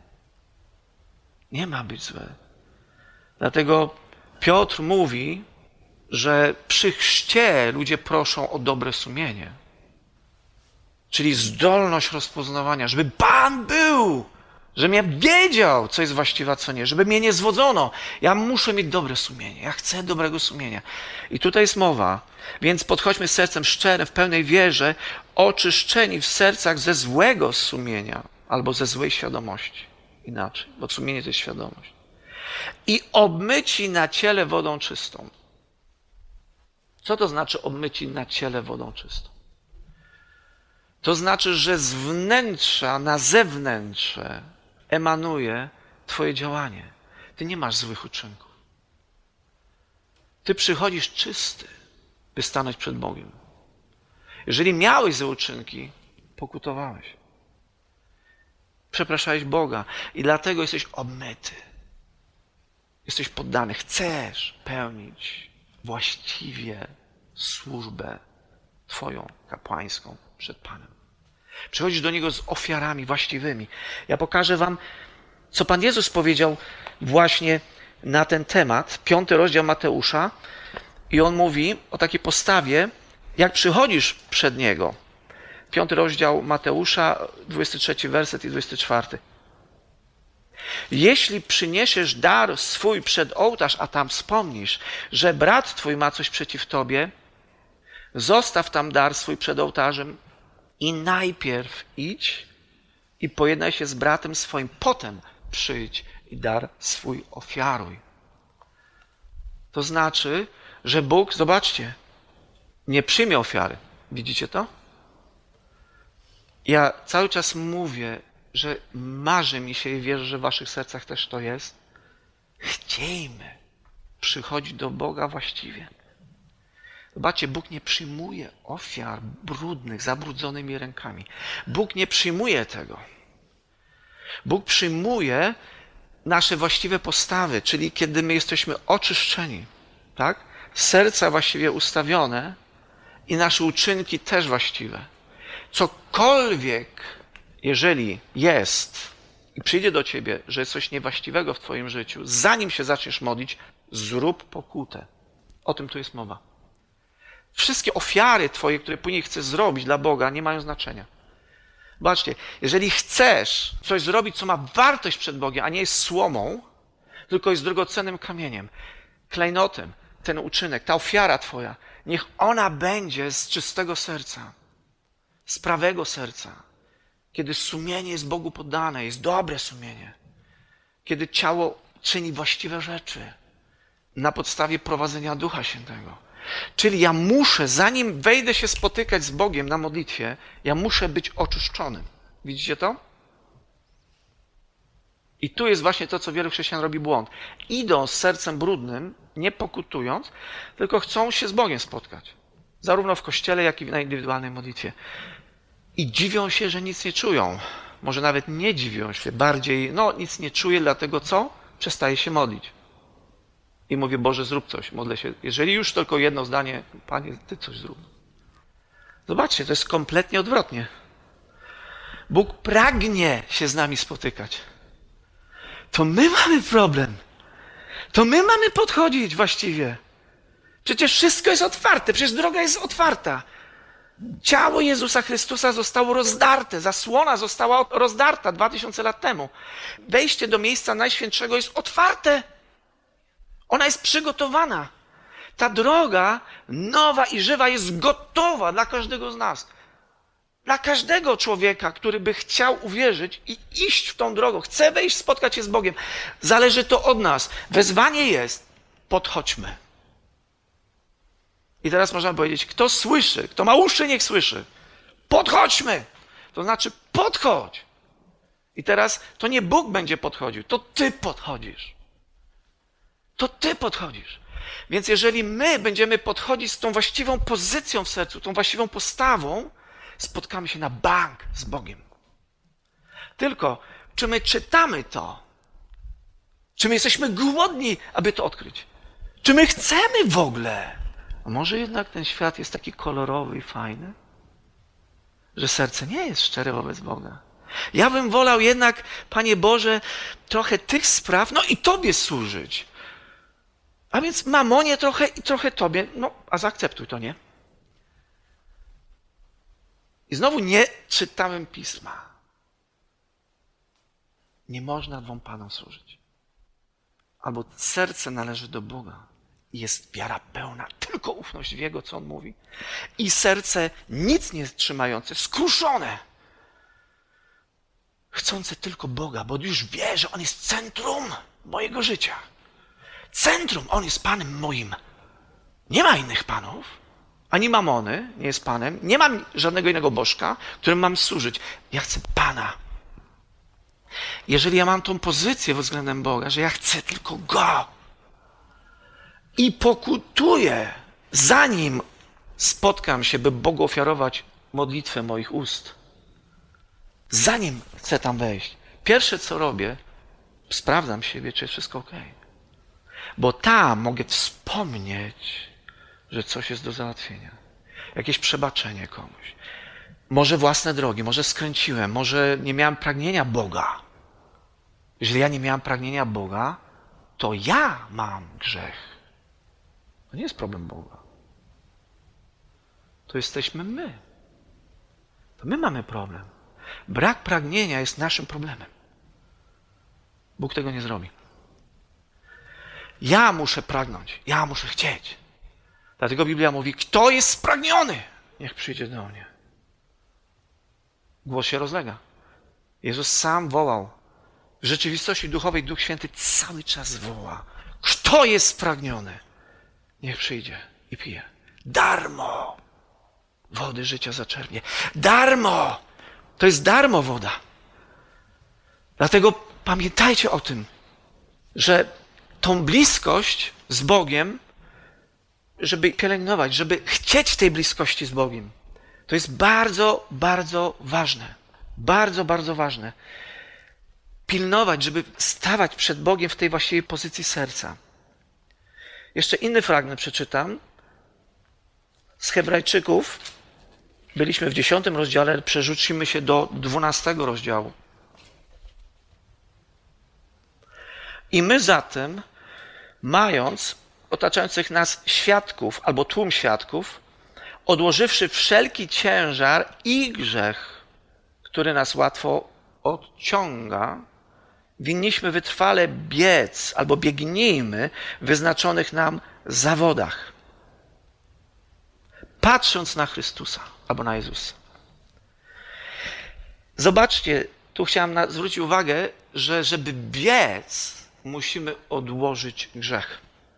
Nie ma być złe. Dlatego Piotr mówi, że przy chrzcie ludzie proszą o dobre sumienie. Czyli zdolność rozpoznawania, żeby Pan był, żebym ja wiedział, co jest właściwe, a co nie, żeby mnie nie zwodzono. Ja muszę mieć dobre sumienie, ja chcę dobrego sumienia. I tutaj jest mowa, więc podchodźmy z sercem szczerym, w pełnej wierze, oczyszczeni w sercach ze złego sumienia albo ze złej świadomości. Inaczej, bo sumienie to jest świadomość. I obmyci na ciele wodą czystą. Co to znaczy obmyci na ciele wodą czystą? To znaczy, że z wnętrza na zewnętrze emanuje twoje działanie. Ty nie masz złych uczynków. Ty przychodzisz czysty, by stanąć przed Bogiem. Jeżeli miałeś złe uczynki, pokutowałeś. Przepraszałeś Boga i dlatego jesteś obmyty. Jesteś poddany. Chcesz pełnić właściwie służbę twoją kapłańską przed Panem. Przychodzisz do Niego z ofiarami właściwymi. Ja pokażę wam, co Pan Jezus powiedział właśnie na ten temat. Piąty rozdział Mateusza. I On mówi o takiej postawie, jak przychodzisz przed Niego. Piąty rozdział Mateusza, dwudziesty trzeci werset i dwudziesty czwarty. Jeśli przyniesiesz dar swój przed ołtarz, a tam wspomnisz, że brat twój ma coś przeciw tobie, zostaw tam dar swój przed ołtarzem i najpierw idź i pojednaj się z bratem swoim, potem przyjdź i dar swój ofiaruj. To znaczy, że Bóg, zobaczcie, nie przyjmie ofiary. Widzicie to? Ja cały czas mówię, że marzy mi się i wierzę, że w waszych sercach też to jest. Chciejmy przychodzić do Boga właściwie. Zobaczcie, Bóg nie przyjmuje ofiar brudnych, zabrudzonymi rękami. Bóg nie przyjmuje tego. Bóg przyjmuje nasze właściwe postawy, czyli kiedy my jesteśmy oczyszczeni, tak? Serca właściwie ustawione i nasze uczynki też właściwe. Cokolwiek, jeżeli jest i przyjdzie do ciebie, że jest coś niewłaściwego w twoim życiu, zanim się zaczniesz modlić, zrób pokutę. O tym tu jest mowa. Wszystkie ofiary twoje, które później chcesz zrobić dla Boga, nie mają znaczenia. Zobaczcie, jeżeli chcesz coś zrobić, co ma wartość przed Bogiem, a nie jest słomą, tylko jest drogocennym kamieniem, klejnotem, ten uczynek, ta ofiara twoja, niech ona będzie z czystego serca, z prawego serca. Kiedy sumienie jest Bogu poddane, jest dobre sumienie. Kiedy ciało czyni właściwe rzeczy na podstawie prowadzenia Ducha Świętego. Czyli ja muszę, zanim wejdę się spotykać z Bogiem na modlitwie, ja muszę być oczyszczony. Widzicie to? I tu jest właśnie to, co wielu chrześcijan robi błąd. Idą z sercem brudnym, nie pokutując, tylko chcą się z Bogiem spotkać. Zarówno w kościele, jak i na indywidualnej modlitwie. I dziwią się, że nic nie czują. Może nawet nie dziwią się, bardziej, no nic nie czuję, dlatego co? Przestaje się modlić. I mówię, Boże, zrób coś, modlę się. Jeżeli już tylko jedno zdanie, Panie, Ty coś zrób. Zobaczcie, to jest kompletnie odwrotnie. Bóg pragnie się z nami spotykać. To my mamy problem. To my mamy podchodzić właściwie. Przecież wszystko jest otwarte, przecież droga jest otwarta. Ciało Jezusa Chrystusa zostało rozdarte, zasłona została rozdarta dwa tysiące lat temu. Wejście do miejsca Najświętszego jest otwarte. Ona jest przygotowana. Ta droga nowa i żywa jest gotowa dla każdego z nas. Dla każdego człowieka, który by chciał uwierzyć i iść w tą drogą. Chce wejść, spotkać się z Bogiem. Zależy to od nas. Wezwanie jest, podchodźmy. I teraz można powiedzieć, kto słyszy, kto ma uszy, niech słyszy. Podchodźmy. To znaczy podchodź. I teraz to nie Bóg będzie podchodził, to ty podchodzisz. To ty podchodzisz. Więc jeżeli my będziemy podchodzić z tą właściwą pozycją w sercu, tą właściwą postawą, spotkamy się na bank z Bogiem. Tylko, czy my czytamy to? Czy my jesteśmy głodni, aby to odkryć? Czy my chcemy w ogóle? A może jednak ten świat jest taki kolorowy i fajny, że serce nie jest szczere wobec Boga. Ja bym wolał jednak, Panie Boże, trochę tych spraw, no i Tobie służyć. A więc mamonie trochę i trochę Tobie, no a zaakceptuj to, nie? I znowu nie czytałem Pisma. Nie można dwom Panom służyć. Albo serce należy do Boga i jest wiara pełna, tylko ufność w Jego, co On mówi. I serce nic nie trzymające, skruszone, chcące tylko Boga, bo już wie, że On jest centrum mojego życia. Centrum, On jest Panem moim. Nie ma innych Panów, ani Mamony nie jest Panem, nie mam żadnego innego bożka, którym mam służyć. Ja chcę Pana. Jeżeli ja mam tą pozycję względem Boga, że ja chcę tylko Go i pokutuję, zanim spotkam się, by Bogu ofiarować modlitwę moich ust, zanim chcę tam wejść, pierwsze co robię, sprawdzam siebie, czy jest wszystko ok. Bo tam mogę wspomnieć, że coś jest do załatwienia. Jakieś przebaczenie komuś. Może własne drogi, może skręciłem, może nie miałem pragnienia Boga. Jeżeli ja nie miałem pragnienia Boga, to ja mam grzech. To nie jest problem Boga. To jesteśmy my. To my mamy problem. Brak pragnienia jest naszym problemem. Bóg tego nie zrobi. Ja muszę pragnąć, ja muszę chcieć. Dlatego Biblia mówi, kto jest spragniony, niech przyjdzie do mnie. Głos się rozlega. Jezus sam wołał. W rzeczywistości duchowej Duch Święty cały czas woła. Kto jest spragniony, niech przyjdzie i pije. Darmo wody życia zaczerpnie. Darmo! To jest darmo woda. Dlatego pamiętajcie o tym, że tą bliskość z Bogiem, żeby pielęgnować, żeby chcieć tej bliskości z Bogiem, to jest bardzo, bardzo ważne. Bardzo, bardzo ważne. Pilnować, żeby stawać przed Bogiem w tej właściwej pozycji serca. Jeszcze inny fragment przeczytam. Z Hebrajczyków. Byliśmy w dziesiątym rozdziale, przerzucimy się do dwunastego rozdziału. I my zatem, mając otaczających nas świadków albo tłum świadków, odłożywszy wszelki ciężar i grzech, który nas łatwo odciąga, winniśmy wytrwale biec albo biegnijmy w wyznaczonych nam zawodach, patrząc na Chrystusa albo na Jezusa. Zobaczcie, tu chciałem na, zwrócić uwagę, że żeby biec, musimy odłożyć grzech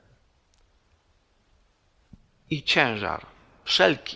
i ciężar, wszelki.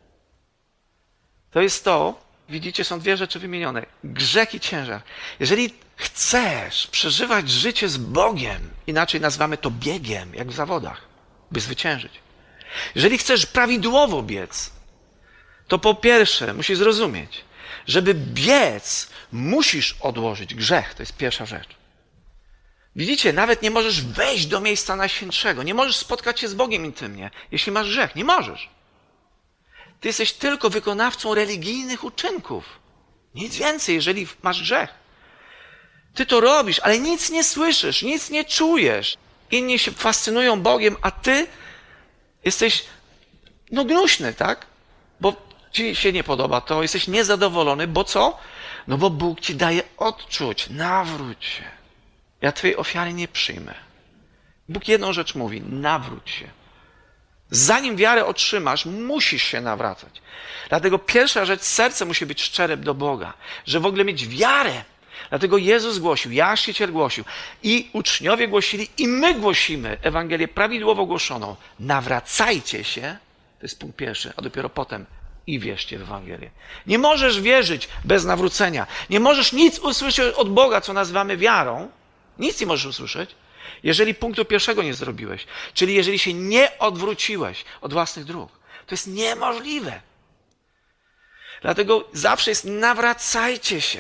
To jest to, widzicie, są dwie rzeczy wymienione. Grzech i ciężar. Jeżeli chcesz przeżywać życie z Bogiem, inaczej nazywamy to biegiem, jak w zawodach, by zwyciężyć. Jeżeli chcesz prawidłowo biec, to po pierwsze musisz zrozumieć, żeby biec, musisz odłożyć grzech. To jest pierwsza rzecz. Widzicie, nawet nie możesz wejść do miejsca Najświętszego. Nie możesz spotkać się z Bogiem intymnie, jeśli masz grzech. Nie możesz. Ty jesteś tylko wykonawcą religijnych uczynków. Nic więcej, jeżeli masz grzech. Ty to robisz, ale nic nie słyszysz, nic nie czujesz. Inni się fascynują Bogiem, a ty jesteś no gnuśny, tak? Bo ci się nie podoba to, jesteś niezadowolony, bo co? No bo Bóg ci daje odczuć, nawróć się. Ja twojej ofiary nie przyjmę. Bóg jedną rzecz mówi, nawróć się. Zanim wiarę otrzymasz, musisz się nawracać. Dlatego pierwsza rzecz, serce musi być szczere do Boga, że w ogóle mieć wiarę. Dlatego Jezus głosił, ja chrzciciel głosił i uczniowie głosili i my głosimy Ewangelię prawidłowo głoszoną. Nawracajcie się, to jest punkt pierwszy, a dopiero potem i wierzcie w Ewangelię. Nie możesz wierzyć bez nawrócenia. Nie możesz nic usłyszeć od Boga, co nazywamy wiarą. Nic nie możesz usłyszeć, jeżeli punktu pierwszego nie zrobiłeś. Czyli jeżeli się nie odwróciłeś od własnych dróg. To jest niemożliwe. Dlatego zawsze jest nawracajcie się.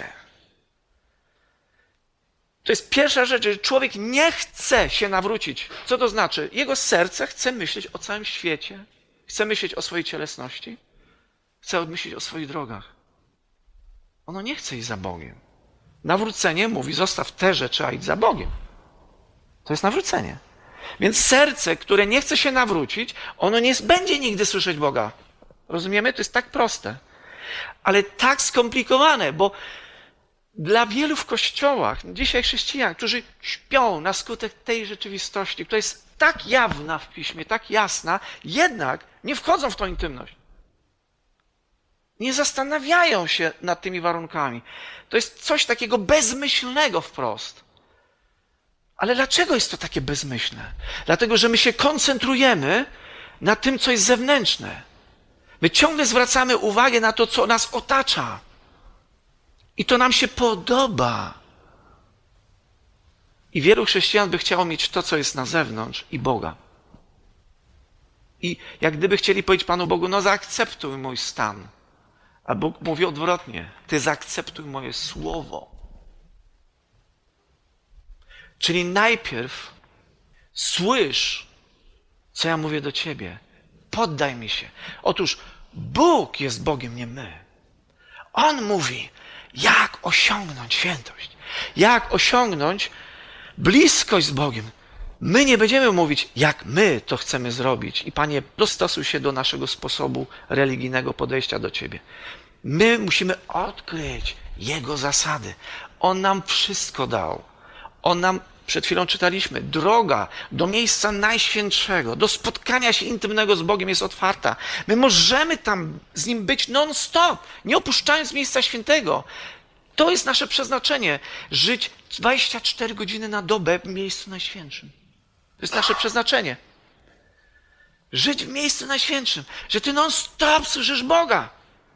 To jest pierwsza rzecz, że człowiek nie chce się nawrócić. Co to znaczy? Jego serce chce myśleć o całym świecie Chce myśleć o swojej cielesności? Chce myśleć o swoich drogach. Ono nie chce iść za Bogiem. Nawrócenie mówi, zostaw te rzeczy, a idź za Bogiem. To jest nawrócenie. Więc serce, które nie chce się nawrócić, ono nie będzie nigdy słyszeć Boga. Rozumiemy? To jest tak proste. Ale tak skomplikowane, bo dla wielu w kościołach, dzisiaj chrześcijan, którzy śpią na skutek tej rzeczywistości, która jest tak jawna w Piśmie, tak jasna, jednak nie wchodzą w tą intymność. Nie zastanawiają się nad tymi warunkami. To jest coś takiego bezmyślnego wprost. Ale dlaczego jest to takie bezmyślne? Dlatego, że my się koncentrujemy na tym, co jest zewnętrzne. My ciągle zwracamy uwagę na to, co nas otacza. I to nam się podoba. I wielu chrześcijan by chciało mieć to, co jest na zewnątrz i Boga. I jak gdyby chcieli powiedzieć Panu Bogu, no zaakceptuj mój stan. A Bóg mówi odwrotnie, ty zaakceptuj moje słowo. Czyli najpierw słysz, co ja mówię do ciebie. Poddaj mi się. Otóż Bóg jest Bogiem, nie my. On mówi, jak osiągnąć świętość. Jak osiągnąć bliskość z Bogiem. My nie będziemy mówić, jak my to chcemy zrobić. I Panie, dostosuj się do naszego sposobu religijnego podejścia do Ciebie. My musimy odkryć Jego zasady. On nam wszystko dał. On nam, przed chwilą czytaliśmy, droga do miejsca najświętszego, do spotkania się intymnego z Bogiem jest otwarta. My możemy tam z Nim być non-stop, nie opuszczając miejsca świętego. To jest nasze przeznaczenie. Żyć dwadzieścia cztery godziny na dobę w miejscu najświętszym. To jest nasze przeznaczenie. Żyć w miejscu najświętszym. Że ty non-stop słyszysz Boga.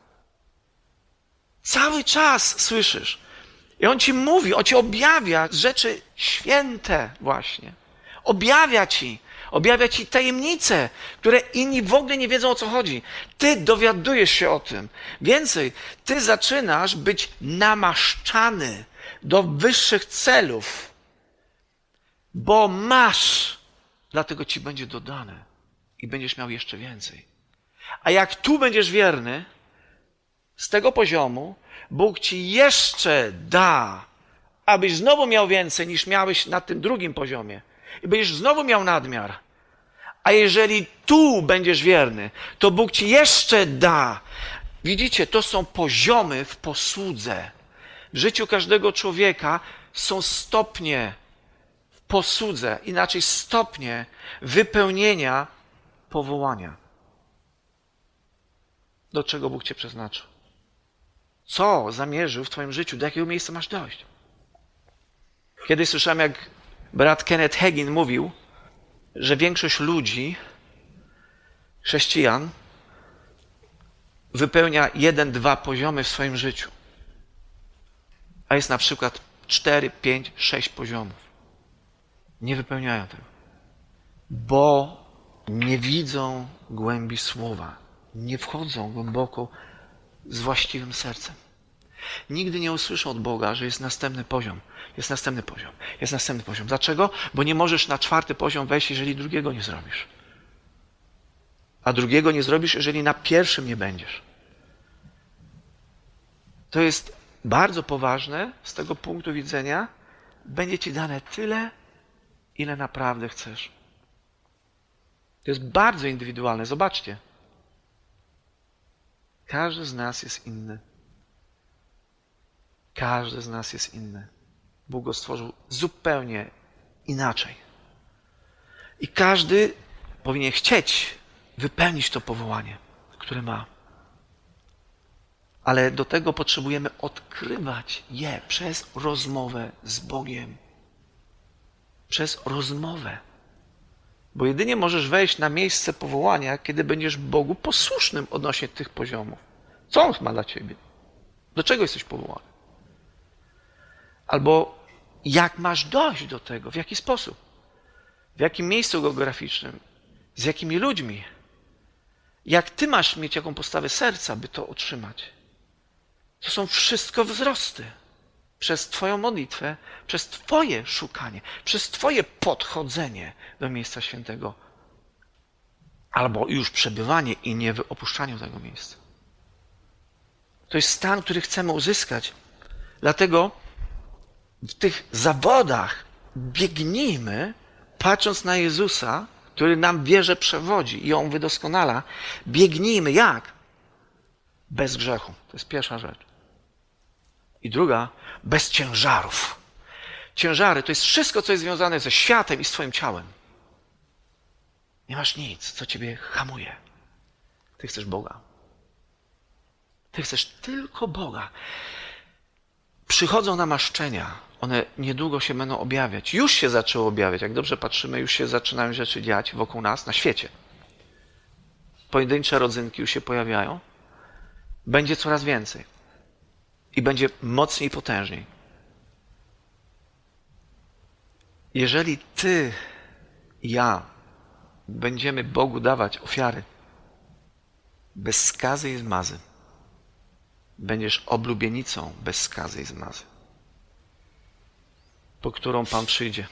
Cały czas słyszysz. I On ci mówi, On ci objawia rzeczy święte właśnie. Objawia ci. Objawia ci tajemnice, które inni w ogóle nie wiedzą, o co chodzi. Ty dowiadujesz się o tym. Więcej, ty zaczynasz być namaszczany do wyższych celów, bo masz, dlatego ci będzie dodane i będziesz miał jeszcze więcej. A jak tu będziesz wierny, z tego poziomu Bóg ci jeszcze da, abyś znowu miał więcej niż miałeś na tym drugim poziomie. I będziesz znowu miał nadmiar. A jeżeli tu będziesz wierny, to Bóg ci jeszcze da. Widzicie, to są poziomy w posłudze. W życiu każdego człowieka są stopnie w posłudze, inaczej stopnie wypełnienia powołania. Do czego Bóg cię przeznaczył? Co zamierzył w twoim życiu? Do jakiego miejsca masz dojść? Kiedyś słyszałem, jak brat Kenneth Hagin mówił, że większość ludzi, chrześcijan, wypełnia jeden, dwa poziomy w swoim życiu. A jest na przykład cztery, pięć, sześć poziomów. Nie wypełniają tego. Bo nie widzą głębi słowa. Nie wchodzą głęboko z właściwym sercem. Nigdy nie usłyszą od Boga, że jest następny poziom. Jest następny poziom. Jest następny poziom. Dlaczego? Bo nie możesz na czwarty poziom wejść, jeżeli drugiego nie zrobisz. A drugiego nie zrobisz, jeżeli na pierwszym nie będziesz. To jest bardzo poważne z tego punktu widzenia. Będzie ci dane tyle, ile naprawdę chcesz. To jest bardzo indywidualne. Zobaczcie. Każdy z nas jest inny. Każdy z nas jest inny. Bóg go stworzył zupełnie inaczej. I każdy powinien chcieć wypełnić to powołanie, które ma. Ale do tego potrzebujemy odkrywać je przez rozmowę z Bogiem. Przez rozmowę. Bo jedynie możesz wejść na miejsce powołania, kiedy będziesz Bogu posłusznym odnośnie tych poziomów. Co On ma dla ciebie? Do czego jesteś powołany? Albo jak masz dojść do tego? W jaki sposób? W jakim miejscu geograficznym? Z jakimi ludźmi? Jak ty masz mieć jaką postawę serca, by to otrzymać? To są wszystko wzrosty. Przez twoją modlitwę, przez twoje szukanie, przez twoje podchodzenie do miejsca świętego. albo już przebywanie i nie w opuszczaniu tego miejsca. To jest stan, który chcemy uzyskać. Dlatego w tych zawodach biegnijmy, patrząc na Jezusa, który nam wierę przewodzi i ją wydoskonala. Biegnijmy jak? Bez grzechu. To jest pierwsza rzecz. I druga, bez ciężarów. Ciężary to jest wszystko, co jest związane ze światem i z twoim ciałem. Nie masz nic, co ciebie hamuje. Ty chcesz Boga. Ty chcesz tylko Boga. Przychodzą namaszczenia. One niedługo się będą objawiać. Już się zaczęło objawiać. Jak dobrze patrzymy, już się zaczynają rzeczy dziać wokół nas, na świecie. Pojedyncze rodzynki już się pojawiają. Będzie coraz więcej. I będzie mocniej i potężniej. Jeżeli ty i ja będziemy Bogu dawać ofiary bez skazy i zmazy, będziesz oblubienicą bez skazy i zmazy, po którą Pan przyjdzie.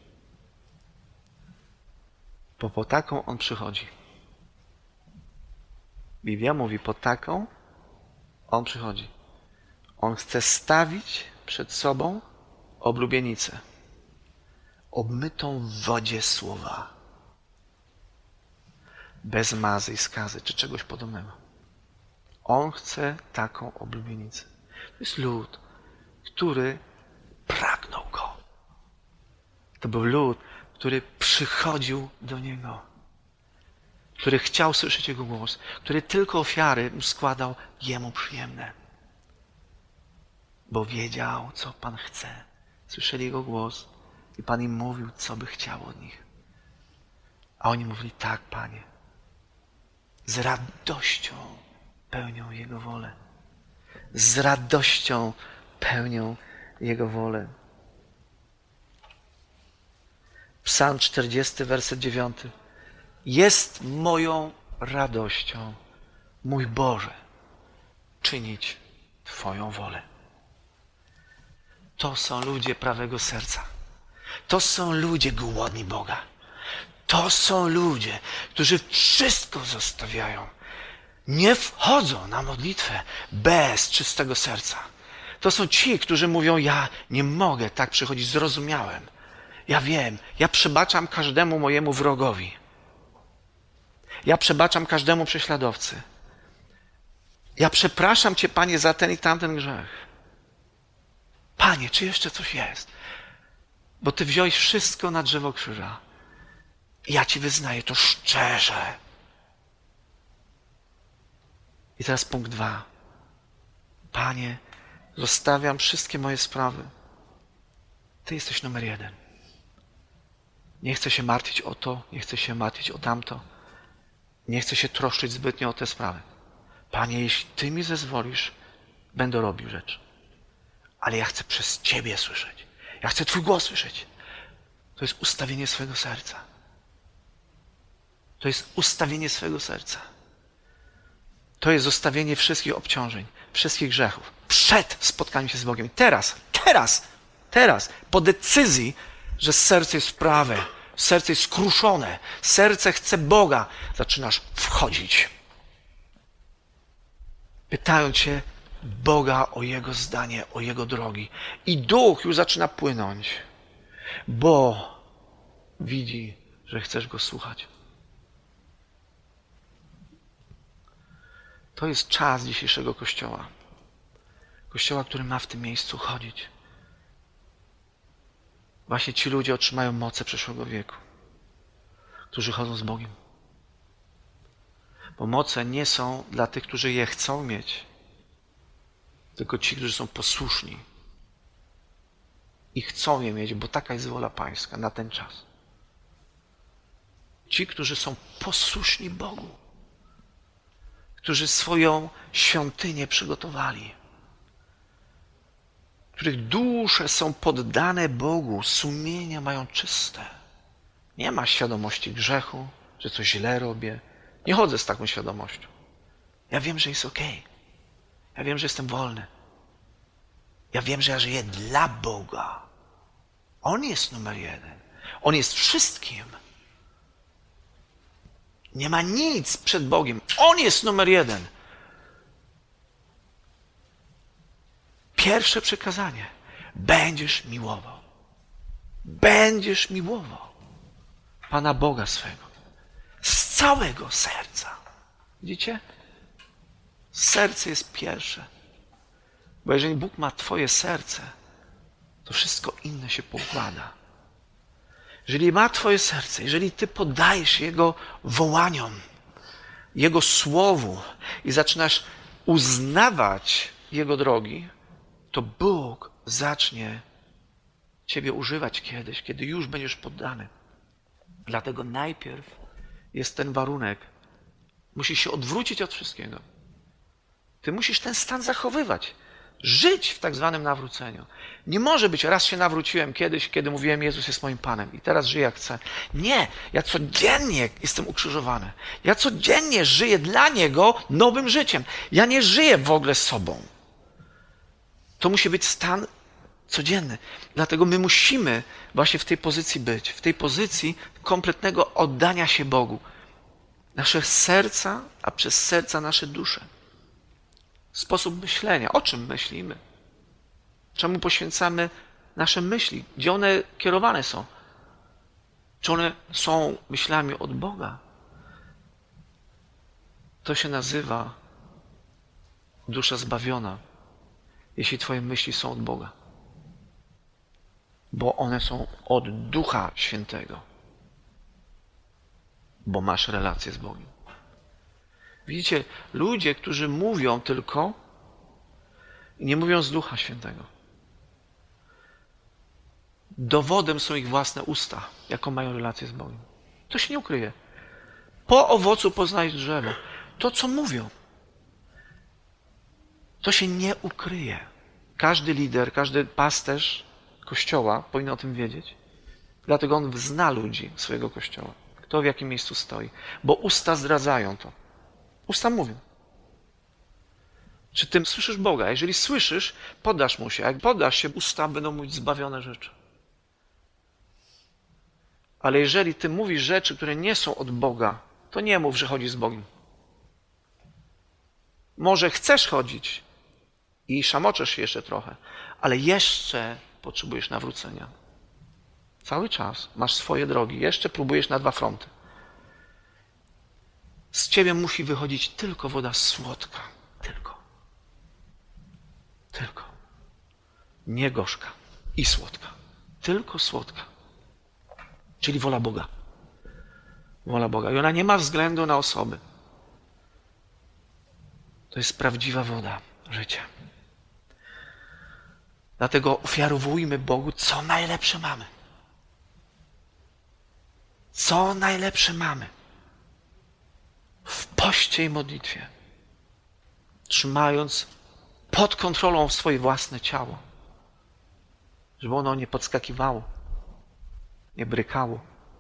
Bo po taką On przychodzi. Biblia mówi, po taką On przychodzi. On chce stawić przed sobą oblubienicę, obmytą w wodzie słowa, bez mazy i skazy, czy czegoś podobnego. On chce taką oblubienicę. To jest lud, który pragnął Go. To był lud, który przychodził do Niego, który chciał słyszeć Jego głos, który tylko ofiary składał Jemu przyjemne, bo wiedział, co Pan chce. Słyszeli Jego głos i Pan im mówił, co by chciał od nich. A oni mówili, tak, Panie. Z radością pełnią Jego wolę. Z radością pełnią Jego wolę. Psalm czterdziesty, werset dziewiąty. Jest moją radością, mój Boże, czynić Twoją wolę. To są ludzie prawego serca. To są ludzie głodni Boga. To są ludzie, którzy wszystko zostawiają. Nie wchodzą na modlitwę bez czystego serca. To są ci, którzy mówią, ja nie mogę tak przychodzić, zrozumiałem. Ja wiem, ja przebaczam każdemu mojemu wrogowi. Ja przebaczam każdemu prześladowcy. Ja przepraszam Cię, Panie, za ten i tamten grzech. Panie, czy jeszcze coś jest? Bo Ty wziąłeś wszystko na drzewo krzyża. Ja Ci wyznaję to szczerze. I teraz punkt dwa. Panie, zostawiam wszystkie moje sprawy. Ty jesteś numer jeden. Nie chcę się martwić o to, nie chcę się martwić o tamto. Nie chcę się troszczyć zbytnio o te sprawy. Panie, jeśli Ty mi zezwolisz, będę robił rzecz. Ale ja chcę przez Ciebie słyszeć. Ja chcę Twój głos słyszeć. To jest ustawienie swojego serca. To jest ustawienie swojego serca. To jest zostawienie wszystkich obciążeń, wszystkich grzechów. Przed spotkaniem się z Bogiem. Teraz, teraz, teraz, po decyzji, że serce jest prawe, serce jest skruszone, serce chce Boga, zaczynasz wchodzić. Pytając się Boga o Jego zdanie, o Jego drogi. I duch już zaczyna płynąć, bo widzi, że chcesz Go słuchać. To jest czas dzisiejszego Kościoła. Kościoła, który ma w tym miejscu chodzić. Właśnie ci ludzie otrzymają moce przyszłego wieku, którzy chodzą z Bogiem. Bo moce nie są dla tych, którzy je chcą mieć, tylko ci, którzy są posłuszni i chcą je mieć, bo taka jest wola Pańska na ten czas. Ci, którzy są posłuszni Bogu, którzy swoją świątynię przygotowali, których dusze są poddane Bogu, sumienia mają czyste. Nie ma świadomości grzechu, że coś źle robię. Nie chodzę z taką świadomością. Ja wiem, że jest okej. Ja wiem, że jestem wolny. Ja wiem, że ja żyję dla Boga. On jest numer jeden. On jest wszystkim. Nie ma nic przed Bogiem. On jest numer jeden. Pierwsze przykazanie. Będziesz miłował. Będziesz miłował Pana Boga swego. Z całego serca. Widzicie? Serce jest pierwsze. Bo jeżeli Bóg ma twoje serce, to wszystko inne się pokłada. Jeżeli ma twoje serce, jeżeli ty poddajesz się Jego wołaniom, Jego słowu i zaczynasz uznawać Jego drogi, to Bóg zacznie ciebie używać kiedyś, kiedy już będziesz poddany. Dlatego najpierw jest ten warunek. Musisz się odwrócić od wszystkiego. Ty musisz ten stan zachowywać. Żyć w tak zwanym nawróceniu. Nie może być, raz się nawróciłem kiedyś, kiedy mówiłem, Jezus jest moim Panem i teraz żyję jak chcę. Nie, ja codziennie jestem ukrzyżowany. Ja codziennie żyję dla Niego nowym życiem. Ja nie żyję w ogóle sobą. To musi być stan codzienny. Dlatego my musimy właśnie w tej pozycji być. W tej pozycji kompletnego oddania się Bogu. Nasze serca, a przez serca nasze dusze. Sposób myślenia. O czym myślimy? Czemu poświęcamy nasze myśli? Gdzie one kierowane są? Czy one są myślami od Boga? To się nazywa dusza zbawiona, jeśli twoje myśli są od Boga. Bo one są od Ducha Świętego. Bo masz relację z Bogiem. Widzicie, ludzie, którzy mówią tylko i nie mówią z Ducha Świętego. Dowodem są ich własne usta, jaką mają relację z Bogiem. To się nie ukryje. Po owocu poznajesz drzewo. To, co mówią, to się nie ukryje. Każdy lider, każdy pasterz Kościoła powinien o tym wiedzieć. Dlatego on zna ludzi swojego Kościoła. Kto w jakim miejscu stoi. Bo usta zdradzają to. Usta mówią. Czy ty słyszysz Boga? Jeżeli słyszysz, poddasz Mu się. Jak poddasz się, usta będą mówić zbawione rzeczy. Ale jeżeli ty mówisz rzeczy, które nie są od Boga, to nie mów, że chodzisz z Bogiem. Może chcesz chodzić i szamoczesz się jeszcze trochę, ale jeszcze potrzebujesz nawrócenia. Cały czas masz swoje drogi. Jeszcze próbujesz na dwa fronty. Z ciebie musi wychodzić tylko woda słodka. Tylko. Tylko. Nie gorzka i słodka. Tylko słodka. Czyli wola Boga. Wola Boga. I ona nie ma względu na osoby. To jest prawdziwa woda życia. Dlatego ofiarowujmy Bogu, co najlepsze mamy. Co najlepsze mamy. W poście i modlitwie. Trzymając pod kontrolą swoje własne ciało. Żeby ono nie podskakiwało. Nie brykało.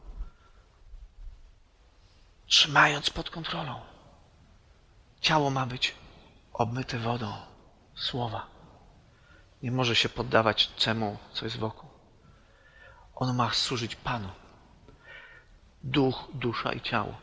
Trzymając pod kontrolą. Ciało ma być obmyte wodą słowa. Nie może się poddawać czemu, co jest wokół. Ono ma służyć Panu. Duch, dusza i ciało.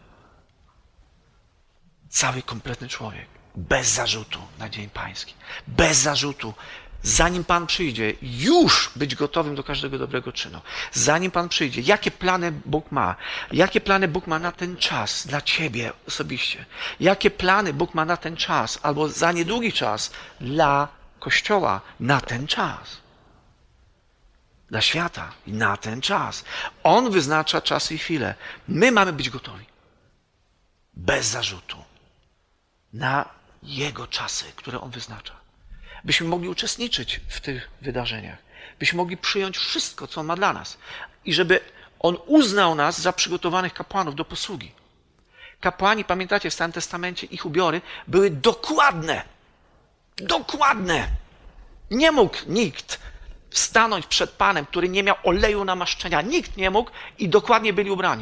Cały kompletny człowiek. Bez zarzutu na Dzień Pański. Bez zarzutu. Zanim Pan przyjdzie, już być gotowym do każdego dobrego czynu. Zanim Pan przyjdzie, jakie plany Bóg ma? Jakie plany Bóg ma na ten czas dla ciebie osobiście? Jakie plany Bóg ma na ten czas, albo za niedługi czas dla Kościoła na ten czas? Dla świata na ten czas. On wyznacza czas i chwilę. My mamy być gotowi. Bez zarzutu. Na Jego czasy, które On wyznacza. Byśmy mogli uczestniczyć w tych wydarzeniach. Byśmy mogli przyjąć wszystko, co On ma dla nas. I żeby On uznał nas za przygotowanych kapłanów do posługi. Kapłani, pamiętacie, w Starym Testamencie ich ubiory były dokładne. Dokładne. Nie mógł nikt stanąć przed Panem, który nie miał oleju namaszczenia. Nikt nie mógł i dokładnie byli ubrani.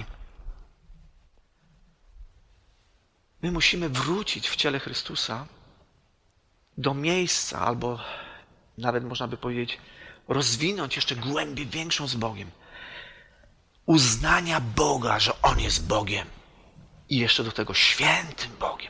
My musimy wrócić w ciele Chrystusa do miejsca, albo nawet można by powiedzieć, rozwinąć jeszcze głębię większą z Bogiem. Uznania Boga, że On jest Bogiem. i jeszcze do tego świętym Bogiem.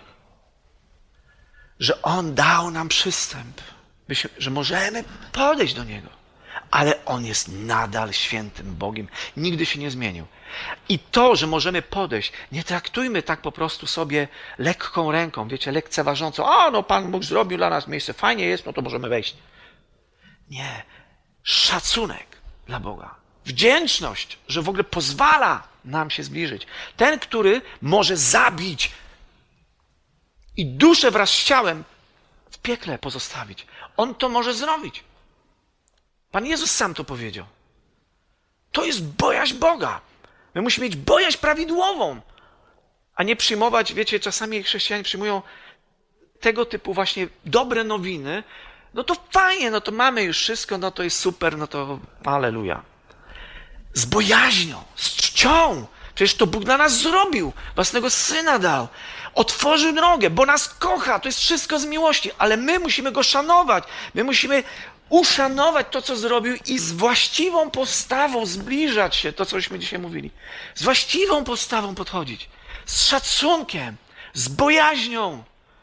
Że On dał nam przystęp, że możemy podejść do Niego. Ale On jest nadal świętym Bogiem. Nigdy się nie zmienił. I to, że możemy podejść, nie traktujmy tak po prostu sobie lekką ręką, wiecie, lekceważącą. A, no Pan Bóg zrobił dla nas miejsce, fajnie jest, no to możemy wejść. Nie. Szacunek dla Boga. Wdzięczność, że w ogóle pozwala nam się zbliżyć. Ten, który może zabić i duszę wraz z ciałem w piekle pozostawić. On to może zrobić. Pan Jezus sam to powiedział. To jest bojaźń Boga. My musimy mieć bojaźń prawidłową, a nie przyjmować, wiecie, czasami chrześcijanie przyjmują tego typu właśnie dobre nowiny. No to fajnie, no to mamy już wszystko, no to jest super, no to halleluja. Z bojaźnią, z czcią. Przecież to Bóg dla nas zrobił. Własnego Syna dał. Otworzył drogę, bo nas kocha. To jest wszystko z miłości, ale my musimy Go szanować. My musimy uszanować to, co zrobił i z właściwą postawą zbliżać się, to, cośmy dzisiaj mówili. Z właściwą postawą podchodzić. Z szacunkiem, z bojaźnią.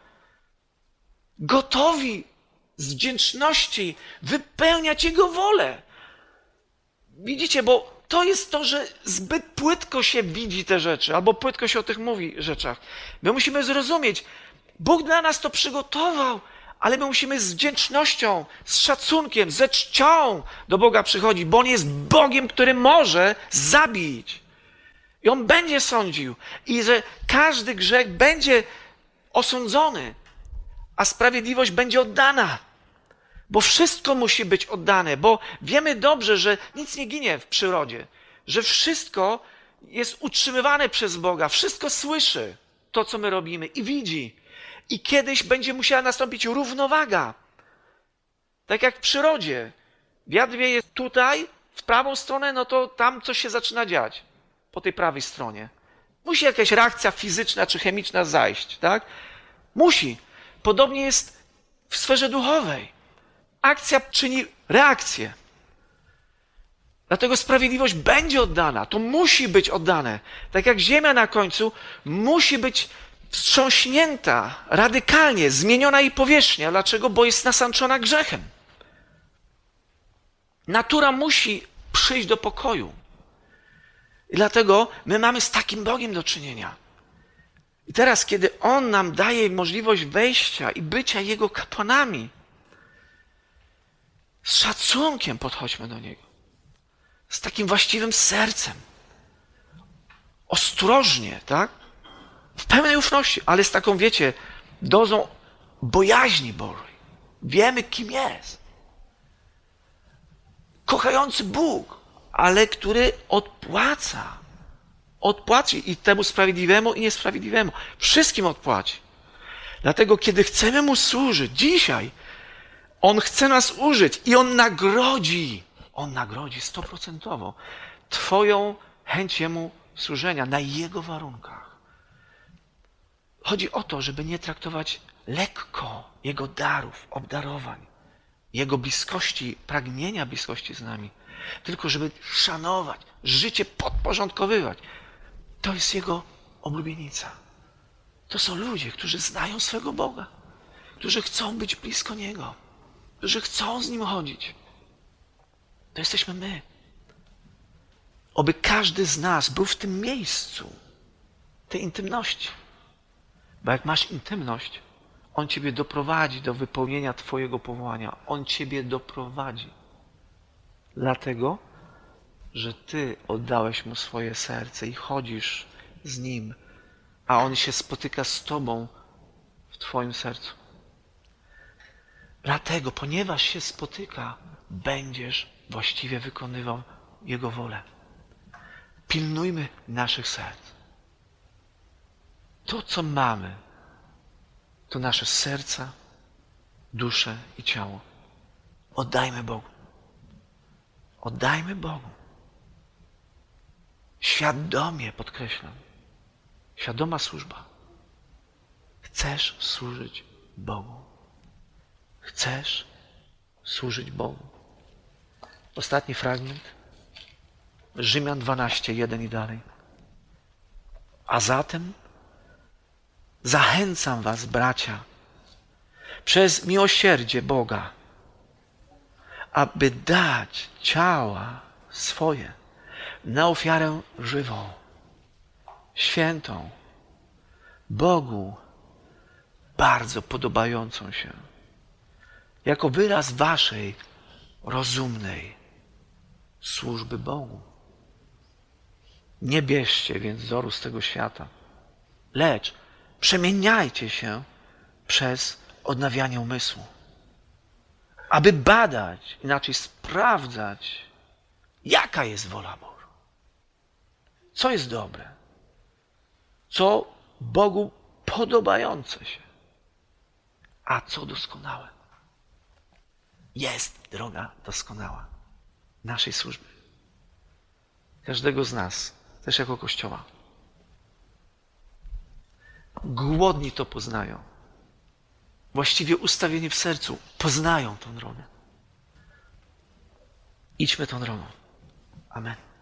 Gotowi z wdzięczności wypełniać Jego wolę. Widzicie, bo to jest to, że zbyt płytko się widzi te rzeczy, albo płytko się o tych mówi rzeczach. My musimy zrozumieć, Bóg dla nas to przygotował, ale my musimy z wdzięcznością, z szacunkiem, ze czcią do Boga przychodzić, bo On jest Bogiem, który może zabić. I On będzie sądził. I że każdy grzech będzie osądzony, a sprawiedliwość będzie oddana. Bo wszystko musi być oddane, bo wiemy dobrze, że nic nie ginie w przyrodzie, że wszystko jest utrzymywane przez Boga, wszystko słyszy to, co my robimy i widzi. I kiedyś będzie musiała nastąpić równowaga. Tak jak w przyrodzie. Wiatr wieje tutaj, w prawą stronę, no to tam coś się zaczyna dziać. Po tej prawej stronie. Musi jakaś reakcja fizyczna czy chemiczna zajść, tak? Musi. Podobnie jest w sferze duchowej. Akcja czyni reakcję. Dlatego sprawiedliwość będzie oddana. To musi być oddane. Tak jak ziemia na końcu musi być wstrząśnięta, radykalnie, zmieniona jej powierzchnia. Dlaczego? Bo jest nasanczona grzechem. Natura musi przyjść do pokoju. I dlatego my mamy z takim Bogiem do czynienia. I teraz, kiedy On nam daje możliwość wejścia i bycia Jego kapłanami, z szacunkiem podchodźmy do Niego. Z takim właściwym sercem. Ostrożnie, tak? W pełnej ufności, ale z taką, wiecie, dozą bojaźni Bożej. Wiemy, kim jest. Kochający Bóg, ale który odpłaca. Odpłaci i temu sprawiedliwemu, i niesprawiedliwemu. Wszystkim odpłaci. Dlatego, kiedy chcemy Mu służyć, dzisiaj, On chce nas użyć i On nagrodzi. On nagrodzi stoprocentowo Twoją chęć Jemu służenia na Jego warunkach. Chodzi o to, żeby nie traktować lekko Jego darów, obdarowań, Jego bliskości, pragnienia bliskości z nami, tylko żeby szanować, życie podporządkowywać. To jest Jego oblubienica. To są ludzie, którzy znają swego Boga, którzy chcą być blisko Niego, którzy chcą z Nim chodzić. To jesteśmy my. Oby każdy z nas był w tym miejscu, tej intymności. Bo jak masz intymność, On Ciebie doprowadzi do wypełnienia Twojego powołania. On Ciebie doprowadzi. Dlatego, że Ty oddałeś Mu swoje serce i chodzisz z Nim, a On się spotyka z Tobą w Twoim sercu. Dlatego, ponieważ się spotyka, będziesz właściwie wykonywał Jego wolę. Pilnujmy naszych serc. To, co mamy, to nasze serca, duszę i ciało. Oddajmy Bogu. Oddajmy Bogu. Świadomie, podkreślam, świadoma służba. Chcesz służyć Bogu. Chcesz służyć Bogu. Ostatni fragment. Rzymian dwanaście, jeden i dalej. A zatem Zachęcam was, bracia, przez miłosierdzie Boga, aby dać ciała swoje na ofiarę żywą, świętą, Bogu bardzo podobającą się, jako wyraz waszej rozumnej służby Bogu. Nie bierzcie więc wzoru z tego świata, lecz przemieniajcie się przez odnawianie umysłu, aby badać, inaczej sprawdzać, jaka jest wola Boża, co jest dobre, co Bogu podobające się, a co doskonałe. Jest droga doskonała naszej służby. Każdego z nas, też jako Kościoła. Głodni to poznają. Właściwie ustawieni w sercu poznają tą drogę. Idźmy tą drogą. Amen.